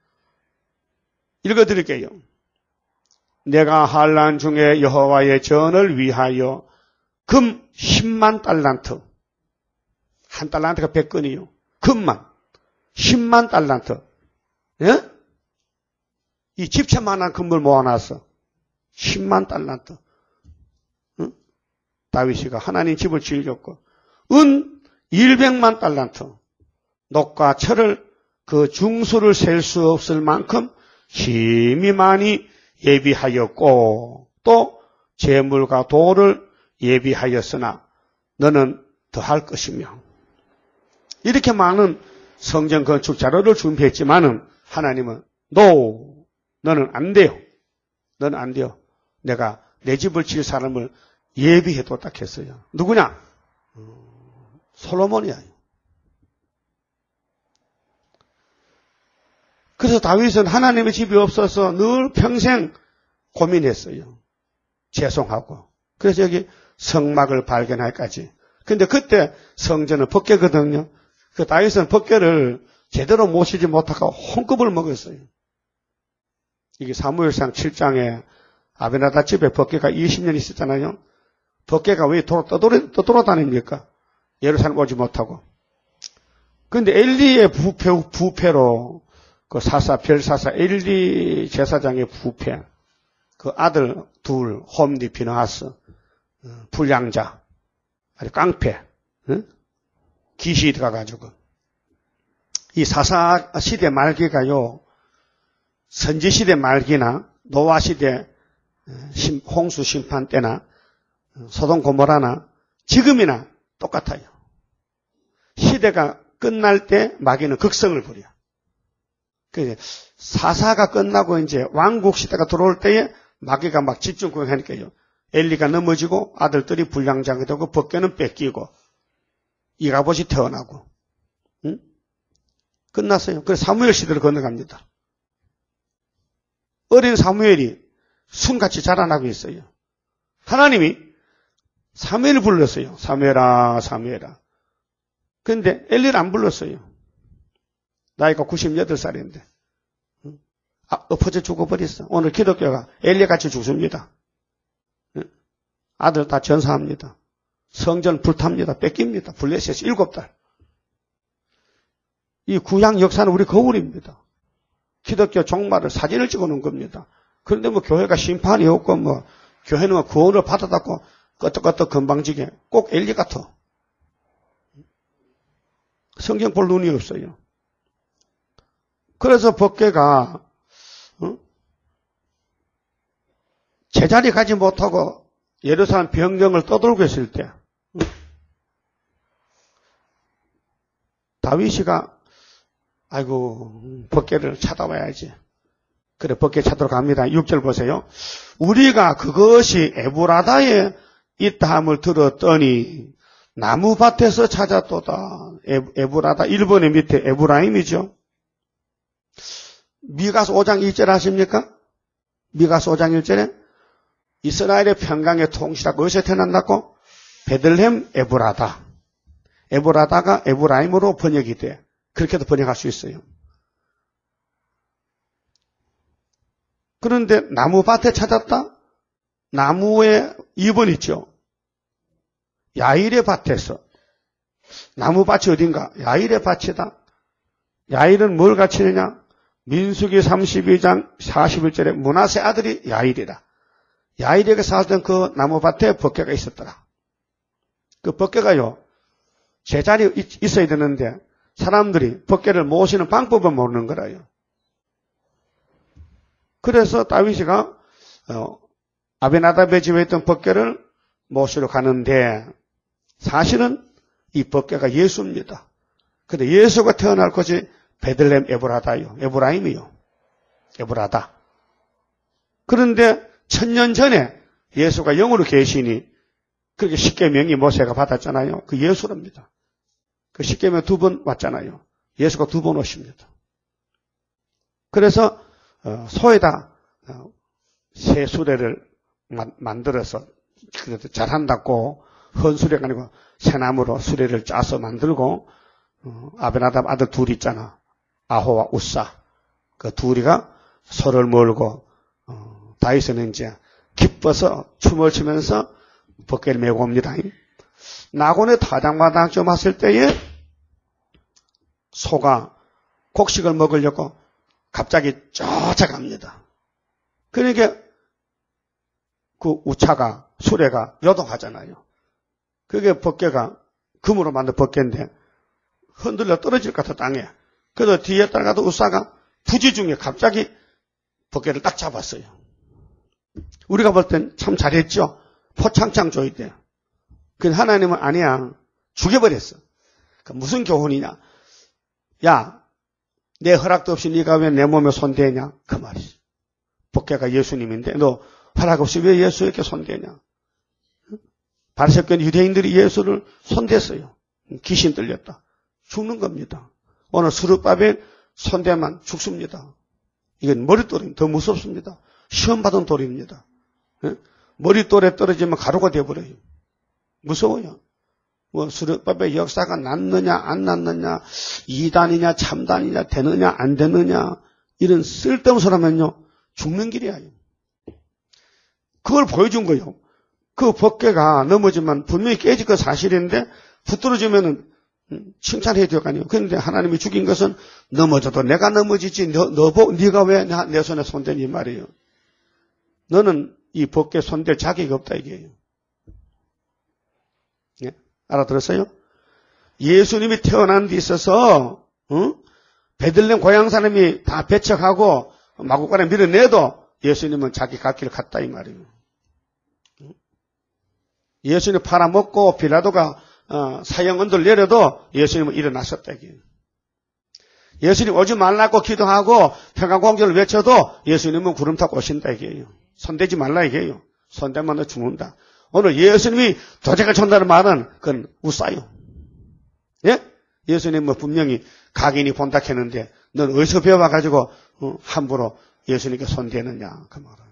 읽어드릴게요. 내가 환난 중에 여호와의 전을 위하여 금 10만 달란트. 한 달란트가 100건이요. 금만 10만 달란트. 예? 이 집채만한 금을 모아놨어. 10만 달란트. 응? 다윗이가 하나님 집을 지으셨고 은 100만 달란트. 녹과 철을 그 중수를 셀 수 없을 만큼 힘이 많이 예비하였고 또 재물과 돌을 예비하였으나 너는 더할 것이며 이렇게 많은 성전 건축 자료를 준비했지만은 하나님은 no, 너는 안 돼요. 너는 안 돼요. 내가 내 집을 지을 사람을 예비해뒀다 딱 했어요. 누구냐? 솔로몬이야. 그래서 다윗은 하나님의 집이 없어서 늘 평생 고민했어요. 죄송하고. 그래서 여기 성막을 발견할까지. 근데 그때 성전은 법궤거든요. 그 다윗은 법궤를 제대로 모시지 못하고 혼급을 먹었어요. 이게 사무엘상 7장에 아베나다 집에 법궤가 20년 있었잖아요. 법궤가 왜 떠돌아다닙니까? 예루살렘 오지 못하고. 근데 엘리의 부패로 그 별사사 엘리 제사장의 부패, 그 아들 둘, 홈리 비느하스, 불량자, 아주 깡패, 기시에 들어가가지고. 이 사사 시대 말기가요, 선지 시대 말기나 노아 시대 홍수 심판 때나 소돔 고모라나 지금이나 똑같아요. 시대가 끝날 때 마귀는 극성을 부려. 사사가 끝나고 이제 왕국 시대가 들어올 때에 마귀가 막 집중 공격하니까요. 엘리가 넘어지고 아들들이 불량자가 되고 법궤는 뺏기고 이가봇이 태어나고. 응? 끝났어요. 그래서 사무엘 시대로 건너갑니다. 어린 사무엘이 순같이 자라나고 있어요. 하나님이 사무엘을 불렀어요. 사무엘아, 사무엘아. 그런데 엘리를 안 불렀어요. 나이가 98살인데. 엎어져 죽어버렸어. 오늘 기독교가 엘리같이 죽습니다. 아들 다 전사합니다. 성전 불탑니다. 뺏깁니다. 블레셋 7달. 이 구약 역사는 우리 거울입니다. 기독교 종말을 사진을 찍어 놓은 겁니다. 그런데 뭐 교회가 심판이 없고 뭐 교회는 뭐 구원을 받아갖고 끄떡끄떡 건방지게 꼭 엘리 같아. 성경 볼 눈이 없어요. 그래서 법궤가 제자리 가지 못하고 예루살렘 변경을 떠돌고 있을 때 다윗이가 아이고 법궤를 찾아와야지. 그래 법궤 찾으러 갑니다. 6절 보세요. 우리가 그것이 에브라다에 있다함을 들었더니 나무밭에서 찾았도다. 에브라다 1번의 밑에 에브라임이죠. 미가서 5장 1절 아십니까? 미가서 5장 1절에 이스라엘의 평강의 통치라고 어디서 태어난다고? 베들레헴 에브라다. 에브라다가 에브라임으로 번역이 돼. 그렇게도 번역할 수 있어요. 그런데 나무밭에 찾았다? 나무에 2번 있죠. 야일의 밭에서. 나무밭이 어딘가? 야일의 밭이다. 야일은 뭘 가치느냐? 민수기 32장 41절에 므낫세 아들이 야일이라. 야일에게 살던 그 나무밭에 법궤가 있었더라. 그 법궤가요, 제자리에 있어야 되는데 사람들이 법궤를 모시는 방법을 모르는 거라요. 그래서 다윗이가 아베나답의 집에 있던 법궤를 모시러 가는데 사실은 이 법궤가 예수입니다. 근데 예수가 태어날 곳이 베들레헴 에브라다요. 에브라임이요. 에브라다. 그런데 1000년 전에 예수가 영으로 계시니 그렇게 십계명이 모세가 받았잖아요. 그 예수랍니다. 그 십계명 2번 왔잖아요. 예수가 2번 오십니다. 그래서 소에다 새 수레를 만들어서 그래도 잘한다고 헌 수레가 아니고 새나무로 수레를 짜서 만들고 아베나답 아들 둘 있잖아. 아호와 우사. 그 둘이가 소를 몰고 다윗은 이제 기뻐서 춤을 추면서 법궤를 메고 옵니다. 나곤의 타작마당 좀 왔을 때에 소가 곡식을 먹으려고 갑자기 쫓아갑니다. 그러니까 그 우차가 수레가 요동하잖아요. 그게 법궤가 금으로 만든 법궤인데 흔들려 떨어질 것 같아 땅에. 그래서 뒤에 따라가도 우사가 부지 중에 갑자기 법궤를 딱 잡았어요. 우리가 볼 땐 참 잘했죠. 포창창 줘야 돼. 근데 하나님은 아니야. 죽여버렸어. 그러니까 무슨 교훈이냐. 야, 내 허락도 없이 네가 왜 내 몸에 손대냐? 그 말이지. 법궤가 예수님인데 너 허락 없이 왜 예수에게 손대냐? 바리새교인 유대인들이 예수를 손댔어요. 귀신 들렸다. 죽는 겁니다. 오늘 스룹바벨 손대만 죽습니다. 이건 머릿돌이 더 무섭습니다. 시험 받은 돌입니다. 머릿돌에 떨어지면 가루가 되어버려요. 무서워요. 뭐 스룹바벨 역사가 낫느냐 안 낫느냐, 이단이냐 참단이냐, 되느냐 안 되느냐, 이런 쓸데없는 소리면요 죽는 길이야. 그걸 보여준 거예요. 그 법궤가 넘어지면 분명히 깨질 거 사실인데 붙들어지면은 칭찬해야 될 거 아니에요. 그런데 하나님이 죽인 것은 넘어져도 내가 넘어지지 네가 왜 내 손에 손대니 말이에요. 너는 이 법궤 손댈 자격이 없다 이게요. 예? 알아들었어요? 예수님이 태어난 데 있어서 베들레헴 고향 사람이 다 배척하고 마구간에 밀어내도 예수님은 자기 갈 길을 갔다 이 말이에요. 예수님 팔아먹고 빌라도가 사형언도를 내려도 예수님은 일어나셨다 이게요. 예수님 오지 말라고 기도하고 평강공개를 외쳐도 예수님은 구름 타고 오신다 이게요. 손대지 말라 이게요. 손대면 너 죽는다. 오늘 예수님이 도적을 쳤다는 말은 그건 우싸요. 예? 예수님은 분명히 각인이 본다 했는데 넌 어디서 배워가지고 함부로 예수님께 손대느냐 그 말은.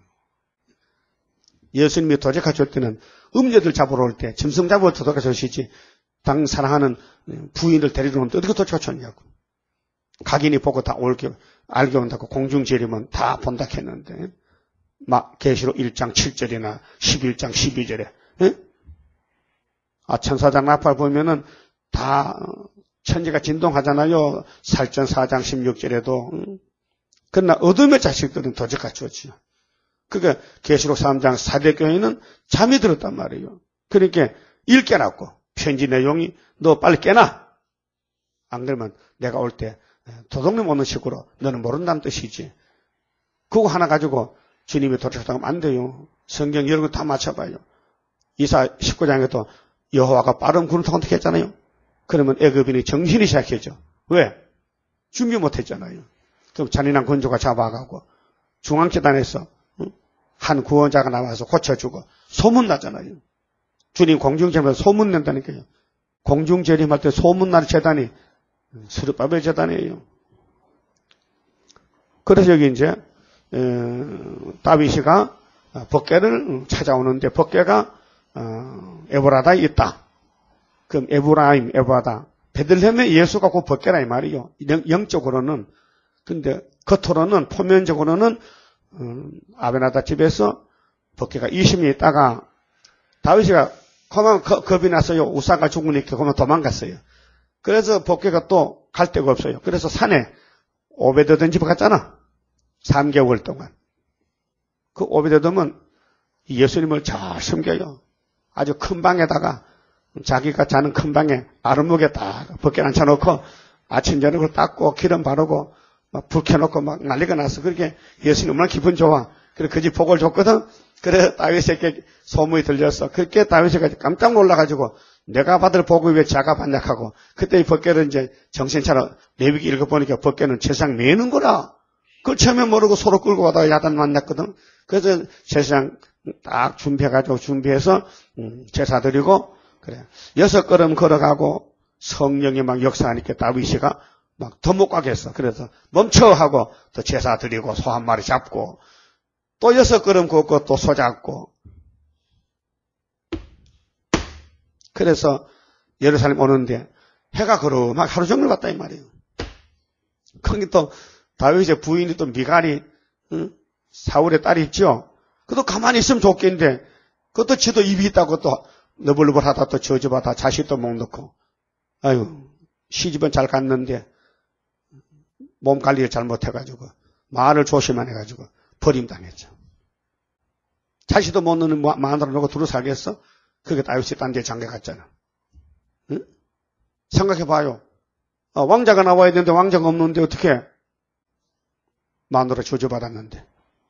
예수님이 도적을 칠 때는 음녀들 잡으러 올 때 짐승 잡으러 도적을 쳤지 당 사랑하는 부인을 데리러 오는데 어떻게 도적을 쳤냐고. 각인이 보고 다 알게 온다고 공중재림은 다 본다 했는데 막 계시록 1장 7절이나 11장 12절에 천사장 나팔 보면은 다 천지가 진동하잖아요. 살전 4장 16절에도. 그러나 어둠의 자식들은 도적 갖추었지요. 그러니까 계시록 3장 사대교회는 잠이 들었단 말이에요. 그러니까 일 깨놨고 편지 내용이 너 빨리 깨나. 안 그러면 내가 올 때 도둑님 오는 식으로 너는 모른다는 뜻이지. 그거 하나 가지고 주님이 도착하면 안 돼요. 성경 여러 거 다 맞춰봐요. 이사 19장에도 여호와가 빠른 구름 타고 어떻게 했잖아요. 그러면 애굽인이 정신이 시작했죠. 왜? 준비 못했잖아요. 그럼 잔인한 건조가 잡아가고 중앙재단에서 한 구원자가 나와서 고쳐주고 소문나잖아요. 주님 공중재림에서 소문낸다니까요. 공중재림할 때 소문날 재단이 스룹바벨 재단이에요. 그래서 여기 이제 다윗이가 법궤를 찾아오는데 법궤가 에브라다에 있다. 그럼 에브라임, 에브라다. 베들레헴의 예수가 그 법궤라 이 말이요. 영적으로는. 근데 겉으로는 표면적으로는 아베나다 집에서 법궤가 20년 있다가 다윗이가 그만 겁이 났어요. 우사가 죽으니까 그만 도망갔어요. 그래서 법궤가 또 갈 데가 없어요. 그래서 산에 오베드돔 집에 갔잖아. 3개월 동안. 그 오베드돔은 예수님을 잘 섬겨요. 아주 큰 방에다가 자기가 자는 큰 방에 아랫목에 딱 법궤 앉혀놓고 아침 저녁을 닦고 기름 바르고 막 불 켜놓고 막 난리가 났어. 그렇게 예수님 얼마나 기분 좋아. 그래 그 집 복을 줬거든. 그래 다윗에게 소문이 들렸어. 그렇게 다윗이 깜짝 놀라가지고 내가 받을 복을 왜 자가 반약하고 그때 이 법궤를 이제 정신 차려 레위기 읽어보니까 법궤는 제사장 매는 거라. 그걸 처음에 모르고 서로 끌고 가다가 야단 만났거든. 그래서 제사장 딱 준비해서 제사 드리고 그래 6걸음 걸어가고 성령이 막 역사하니까 다윗이가 막 더 못 가겠어. 그래서 멈춰 하고 또 제사 드리고 소 한 마리 잡고 또 6걸음 걷고 또 소 잡고 그래서 예루살렘 오는데 해가 그러막 하루 종일 갔다 이 말이에요. 거기 또 다윗의 부인이 또 미갈이 사울의 딸이 있죠. 그것도 가만히 있으면 좋겠는데 그것도 지도 입이 있다고 또 너블너블하다 또 저주받아 자식도 못 넣고 아유 시집은 잘 갔는데 몸 관리를 잘못해가지고 말을 조심만 해가지고 버림당했죠. 자식도 못 넣는 마누라 놓고 두루 살겠어? 그게 다윗이 딴 데 장가 갔잖아. 응? 생각해봐요. 왕자가 나와야 되는데 왕자가 없는데 어떻게 마누라 저주받았는데.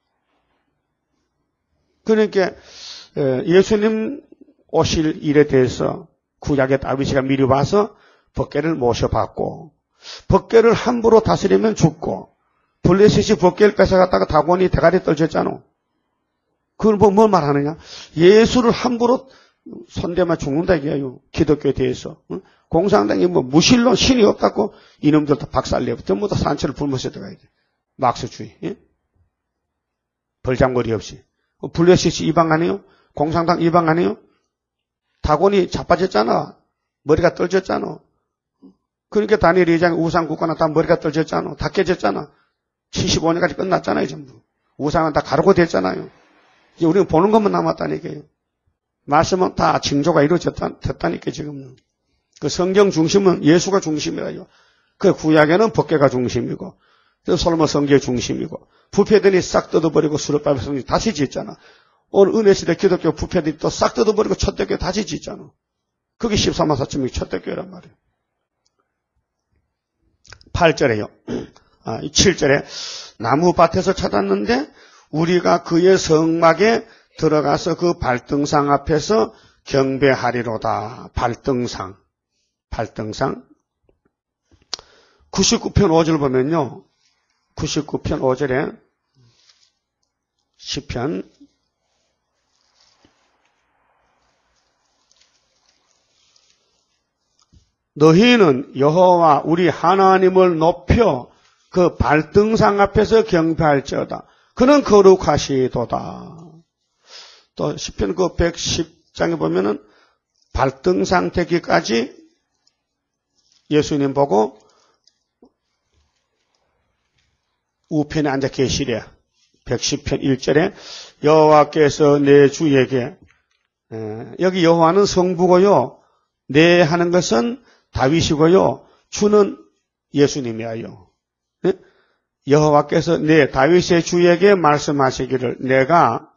그러니까 예수님 오실 일에 대해서 구약의 다윗이가 미리 와서 법궤를 모셔봤고 법궤를 함부로 다스리면 죽고, 블레셋이 법궤를 뺏어갔다가 다곤이 대가리 떨쳤잖아. 그걸 뭘 말하느냐? 예수를 함부로 손대면 죽는다 이게요. 기독교에 대해서. 공산당이 무신론 신이 없다고 이놈들 다 박살내고 전부 다 산채를 불면서 들어가야 돼. 막스주의. 예? 벌장거리 없이. 블레셋이 이방 아니에요? 공산당 이방 아니에요? 다곤이 자빠졌잖아. 머리가 떨어졌잖아. 그러니까 다니엘 2장 우상 국가는 다 머리가 떨어졌잖아. 다 깨졌잖아. 75년까지 끝났잖아요, 전부. 우상은 다 가르고 됐잖아요. 이제 우리는 보는 것만 남았다니까요. 말씀은 다 징조가 이루어졌다니까, 지금은. 그 성경 중심은 예수가 중심이라요. 그 구약에는 법궤가 중심이고, 솔로몬 성계의 중심이고, 부패들이 싹 뜯어버리고 수르바벨 성경 다시 짓잖아. 오늘 은혜시대 기독교 부패들이 또 싹 뜯어버리고 첫대교회 다시 짓잖아. 그게 14만 4천명이 첫대교회란 말이에요. 8절에요. 7절에 나무밭에서 찾았는데 우리가 그의 성막에 들어가서 그 발등상 앞에서 경배하리로다. 발등상. 99편 5절 보면요. 99편 5절에 시편 너희는 여호와 우리 하나님을 높여 그 발등상 앞에서 경배할지어다. 그는 거룩하시도다. 또 시편 그 110장에 보면은 발등상 되기까지 예수님 보고 우편에 앉아 계시래. 110편 1절에 여호와께서 내 주에게 여기 여호와는 성부고요. 내 하는 것은 다윗이고요. 주는 예수님이에요. 네? 여호와께서 내 다윗의 주에게 말씀하시기를 내가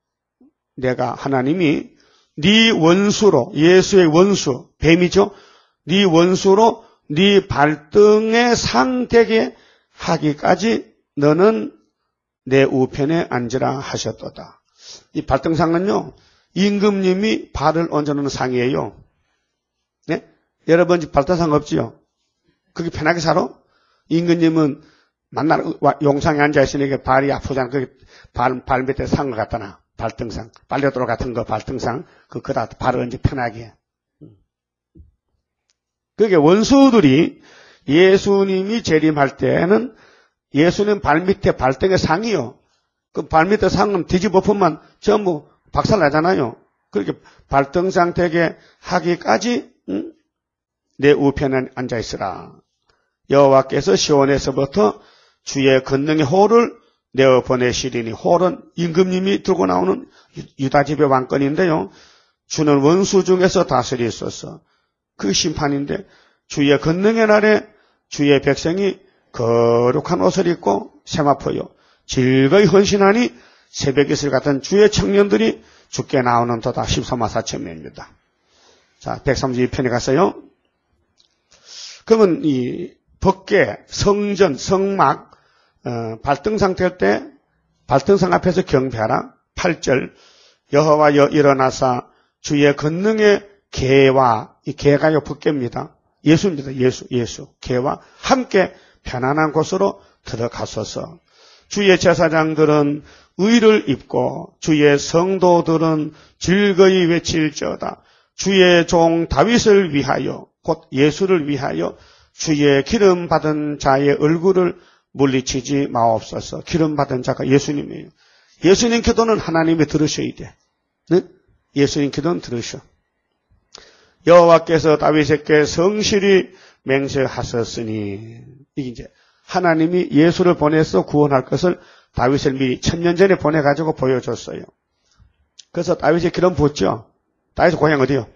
하나님이 네 원수로 예수의 원수 뱀이죠. 네 원수로 네 발등에 상되게 하기까지 너는 내 우편에 앉으라 하셨도다. 이 발등상은요. 임금님이 발을 얹어놓는 상이에요. 네? 여러분 집 발등상 없지요? 거기 편하게 살아? 임금님은 만날 용상에 앉아있으니까 발이 아프잖아. 거기 발 밑에 상을 갖다 놔. 발등상. 빨래도로 같은 거 발등상. 그거다 발을 얹어 편하게. 그게 원수들이 예수님이 재림할 때는 예수님 발밑에 발등에 상이요. 그 발밑에 상은 뒤집어보면 전부 박살나잖아요. 그렇게 발등상 되게 하기까지 내 우편에 앉아있으라. 여호와께서 시온에서부터 주의 권능의 호를 내어 보내시리니 홀은 임금님이 들고 나오는 유다집의 왕권인데요. 주는 원수 중에서 다스리소서. 그 심판인데 주의 권능의 날에 주의 백성이 거룩한 옷을 입고 세마포요 즐거이 헌신하니 새벽 이슬 같은 주의 청년들이 죽게 나오는 도다. 14만 4천 명입니다. 자, 132편에 가서요. 그러면 이 법궤, 성전, 성막, 발등상 될 때 발등상 앞에서 경배하라. 8절 여호와여 일어나사 주의 권능의 계와 이 계가요 법궤입니다. 예수입니다. 예수 계와 함께 편안한 곳으로 들어가소서. 주의 제사장들은 의를 입고 주의 성도들은 즐거이 외칠지어다. 주의 종 다윗을 위하여 곧 예수를 위하여 주의 기름 받은 자의 얼굴을 물리치지 마옵소서. 기름 받은 자가 예수님이에요. 예수님 기도는 하나님이 들으셔야 돼. 네? 예수님 기도는 들으셔. 여호와께서 다윗에게 성실히 맹세하셨으니 이게 이제 하나님이 예수를 보내서 구원할 것을 다윗을 미리 1000년 전에 보내가지고 보여줬어요. 그래서 다윗의 기름 붓죠. 다윗의 고향 어디요?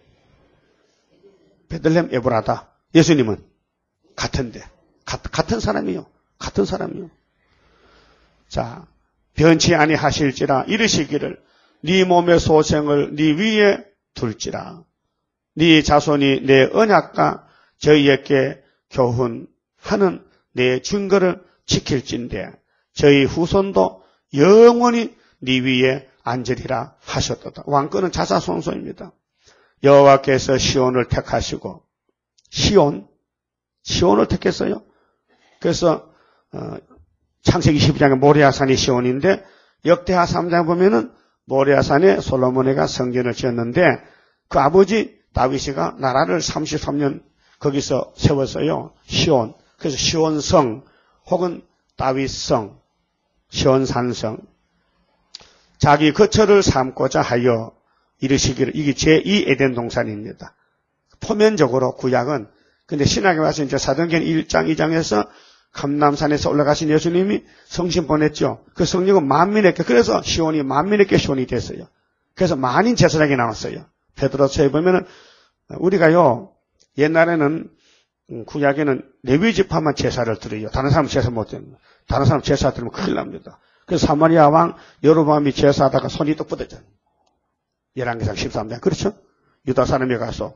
베들레헴 에브라다. 예수님은 같은데 같은 사람이요. 같은 사람이요. 자, 변치 아니하실지라 이르시기를 네 몸의 소생을 네 위에 둘지라. 네 자손이 내 언약과 저희에게 교훈하는 내 증거를 지킬진대 저희 후손도 영원히 네 위에 앉으리라 하셨도다. 왕권은 자사손손입니다. 여호와께서 시온을 택하시고 시온 시온을 택했어요. 그래서 창세기 12장에 모리아산이 시온인데 역대하 3장 보면은 모리아산에 솔로몬이가 성전을 지었는데 그 아버지 다윗이가 나라를 33년 거기서 세웠어요. 시온. 그래서 시온성 혹은 다윗성, 시온산성. 자기 거처를 삼고자 하여 이르시기를, 이게 제2 에덴 동산입니다. 표면적으로 구약은, 근데 신약에 와서 이제 사도행전 1장, 2장에서 감람산에서 올라가신 예수님이 성신 보냈죠. 그 성령은 만민에게, 그래서 시온이 만민에게 시온이 됐어요. 그래서 만인 제사장이 나왔어요. 베드로서에 보면은, 우리가요, 옛날에는, 구약에는 레위 지파만 제사를 드려요. 다른 사람 제사 못 드립니다. 다른 사람 제사 드리면 큰일 납니다. 그래서 사마리아 왕 여로보암이 제사하다가 손이 또 뻗어져요. 열왕기상 13장. 그렇죠? 유다 사람이 가서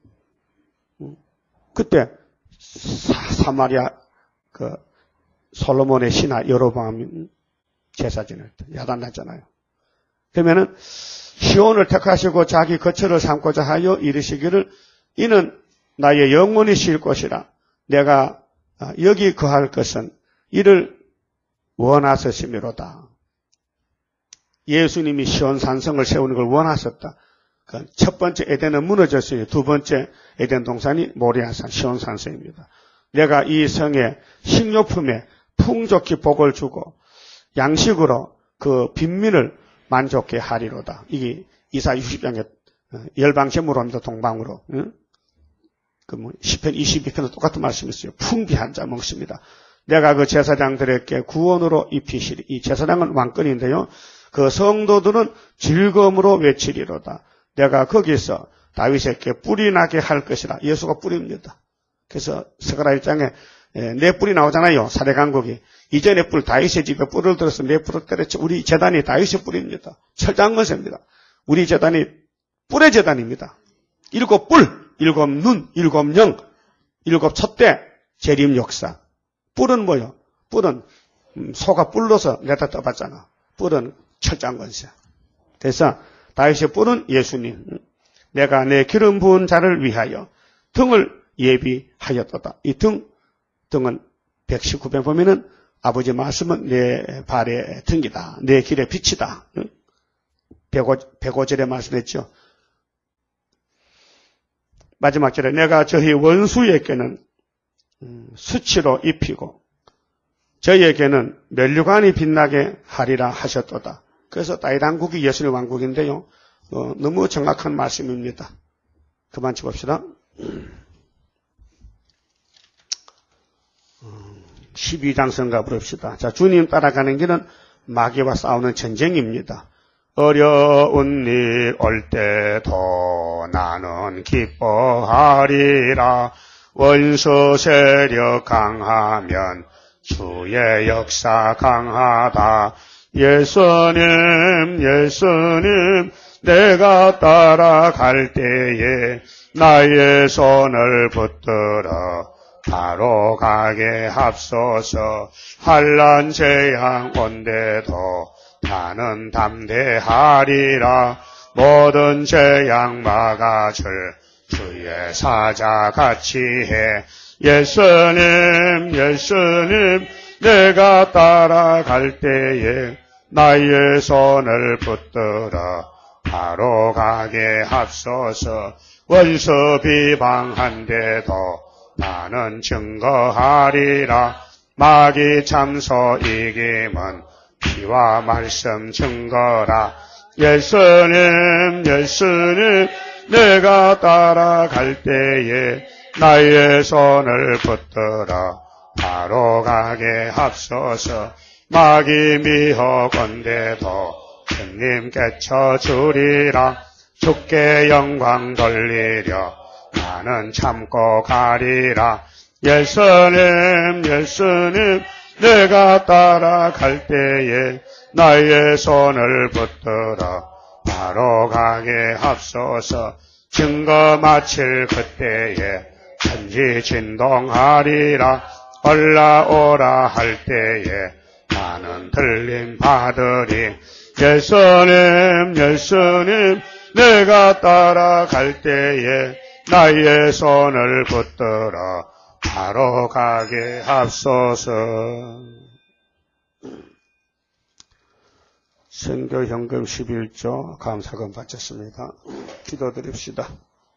그때 사마리아 그 솔로몬의 신하 여로보암이 제사 지낼 때 야단났잖아요. 그러면은 시온을 택하시고 자기 거처를 삼고자 하여 이르시기를 이는 나의 영원히 쉴 곳이라. 내가 여기 거할 것은 이를 원하셨음이로다. 예수님이 시온산성을 세우는 걸 원하셨다. 첫 번째 에덴은 무너졌어요. 두 번째 에덴 동산이 모리아산 시온산성입니다. 내가 이 성에 식료품에 풍족히 복을 주고 양식으로 그 빈민을 만족해 하리로다. 이게 이사야 60장에 열방제물로 합니다. 동방으로. 그 시편 22편도 똑같은 말씀이 있어요. 풍비한 자 먹습니다. 내가 그 제사장들에게 구원으로 입히시리. 이 제사장은 왕권인데요. 그 성도들은 즐거움으로 외치리로다. 내가 거기서 다윗에게 뿔이 나게 할 것이라. 예수가 뿔입니다. 그래서 스가랴 1장에 네 뿔이 나오잖아요. 사대강국이. 이전에 뿔, 다윗의 집에 뿔을 들어서 네 뿔을 때렸죠. 우리 제단이 다윗의 뿔입니다. 철장건세입니다. 우리 제단이 뿔의 제단입니다. 7뿔, 7눈, 7영, 7촛대, 재림 역사. 뿔은 뭐요? 뿔은 소가 뿔로서 내다 떠봤잖아. 뿔은 철장건세. 그래서 다윗의 뿔은 예수님. 내가 내 기름 부은 자를 위하여 등을 예비하였도다. 이 등은 119편 보면은 아버지 말씀은 내 발의 등이다. 내 길의 빛이다. 105절에 말씀했죠. 마지막 절에 내가 저희 원수에게는 수치로 입히고 저희에게는 면류관이 빛나게 하리라 하셨도다. 그래서 다윗 왕국이 예수의 왕국인데요. 너무 정확한 말씀입니다. 그만 쳐봅시다. 12장 성가 부릅시다. 자, 주님 따라가는 길은 마귀와 싸우는 전쟁입니다. 어려운 일 올 때도 나는 기뻐하리라. 원수 세력 강하면 주의 역사 강하다. 예수님 내가 따라갈 때에 나의 손을 붙들어 바로 가게 합소서. 환난 재앙 온데도 나는 담대하리라. 모든 재앙 막아줄 주의 사자같이 해. 예수님 내가 따라갈 때에 나의 손을 붙들어 바로 가게 합소서. 원수 비방한데도 나는 증거하리라. 마귀 참소 이김은 피와 말씀 증거라. 예수님 내가 따라갈 때에 나의 손을 붙들어 바로 가게 합소서. 마귀 미혹건데도 주님 깨쳐주리라. 주께 영광 돌리려 나는 참고 가리라. 예수님 내가 따라갈 때에 나의 손을 붙들어 바로 가게 합소서. 증거 마칠 그때에 천지 진동하리라. 올라오라 할 때에 나는 들림 받으리. 예수님 내가 따라갈 때에 나의 손을 붙들어 하러 가게 하옵소서. 선교 현금 11조 감사금 바쳤습니다. 기도드립시다.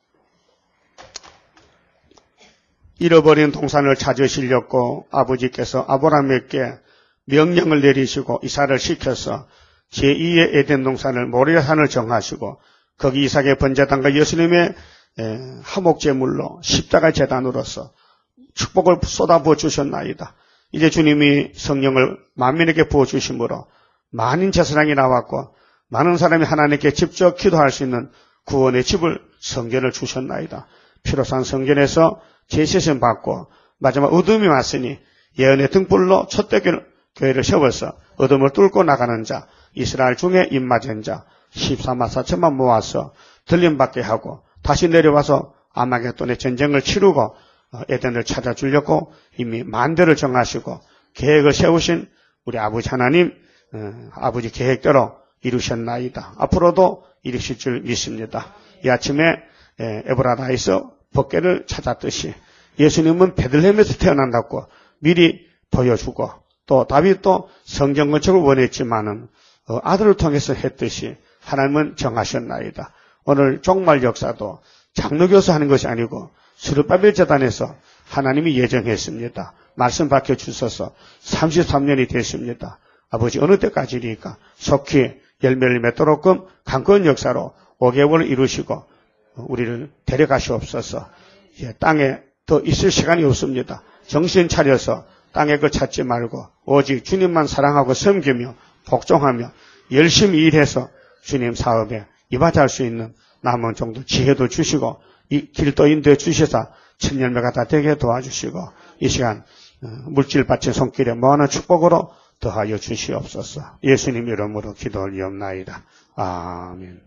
잃어버린 동산을 찾으시려고 아버지께서 아브라함에게 명령을 내리시고 이삭을 시켜서 제2의 에덴 동산을 모리아산을 정하시고 거기 이삭의 번제단과 예수님의 화목제물로 십자가 제단으로서 축복을 쏟아부어 주셨나이다. 이제 주님이 성령을 만민에게 부어주심으로 많은 제사장이 나왔고 많은 사람이 하나님께 직접 기도할 수 있는 구원의 집을 성전을 주셨나이다. 피로 산 성전에서 제세선 받고 마지막 어둠이 왔으니 예언의 등불로 초대교회를 세워서 어둠을 뚫고 나가는 자, 이스라엘 중에 입맞은 자 14만 4천만 모아서 들림받게 하고 다시 내려와서 아마겟돈의 전쟁을 치르고 에덴을 찾아주려고 이미 만대를 정하시고 계획을 세우신 우리 아버지 하나님, 아버지 계획대로 이루셨나이다. 앞으로도 이루실 줄 믿습니다. 이 아침에 에브라다에서 법궤를 찾았듯이 예수님은 베들레헴에서 태어난다고 미리 보여주고 또 다윗도 성전 건축을 원했지만은 아들을 통해서 했듯이 하나님은 정하셨나이다. 오늘 종말 역사도 장로교서 하는 것이 아니고 스룹바벨 재단에서 하나님이 예정했습니다. 말씀 밝혀주셔서 33년이 됐습니다. 아버지 어느 때까지니까 속히 열매를 맺도록끔 강권 역사로 5개월을 이루시고 우리를 데려가시옵소서. 땅에 더 있을 시간이 없습니다. 정신 차려서 땅에 그 찾지 말고 오직 주님만 사랑하고 섬기며 복종하며 열심히 일해서 주님 사업에 임하할 수 있는 남은 정도 지혜도 주시고 이 길도 인도해 주시사 천열매가 다 되게 도와주시고 이 시간 물질 바친 손길에 무한한 축복으로 더하여 주시옵소서. 예수님 이름으로 기도 올리옵나이다. 아멘.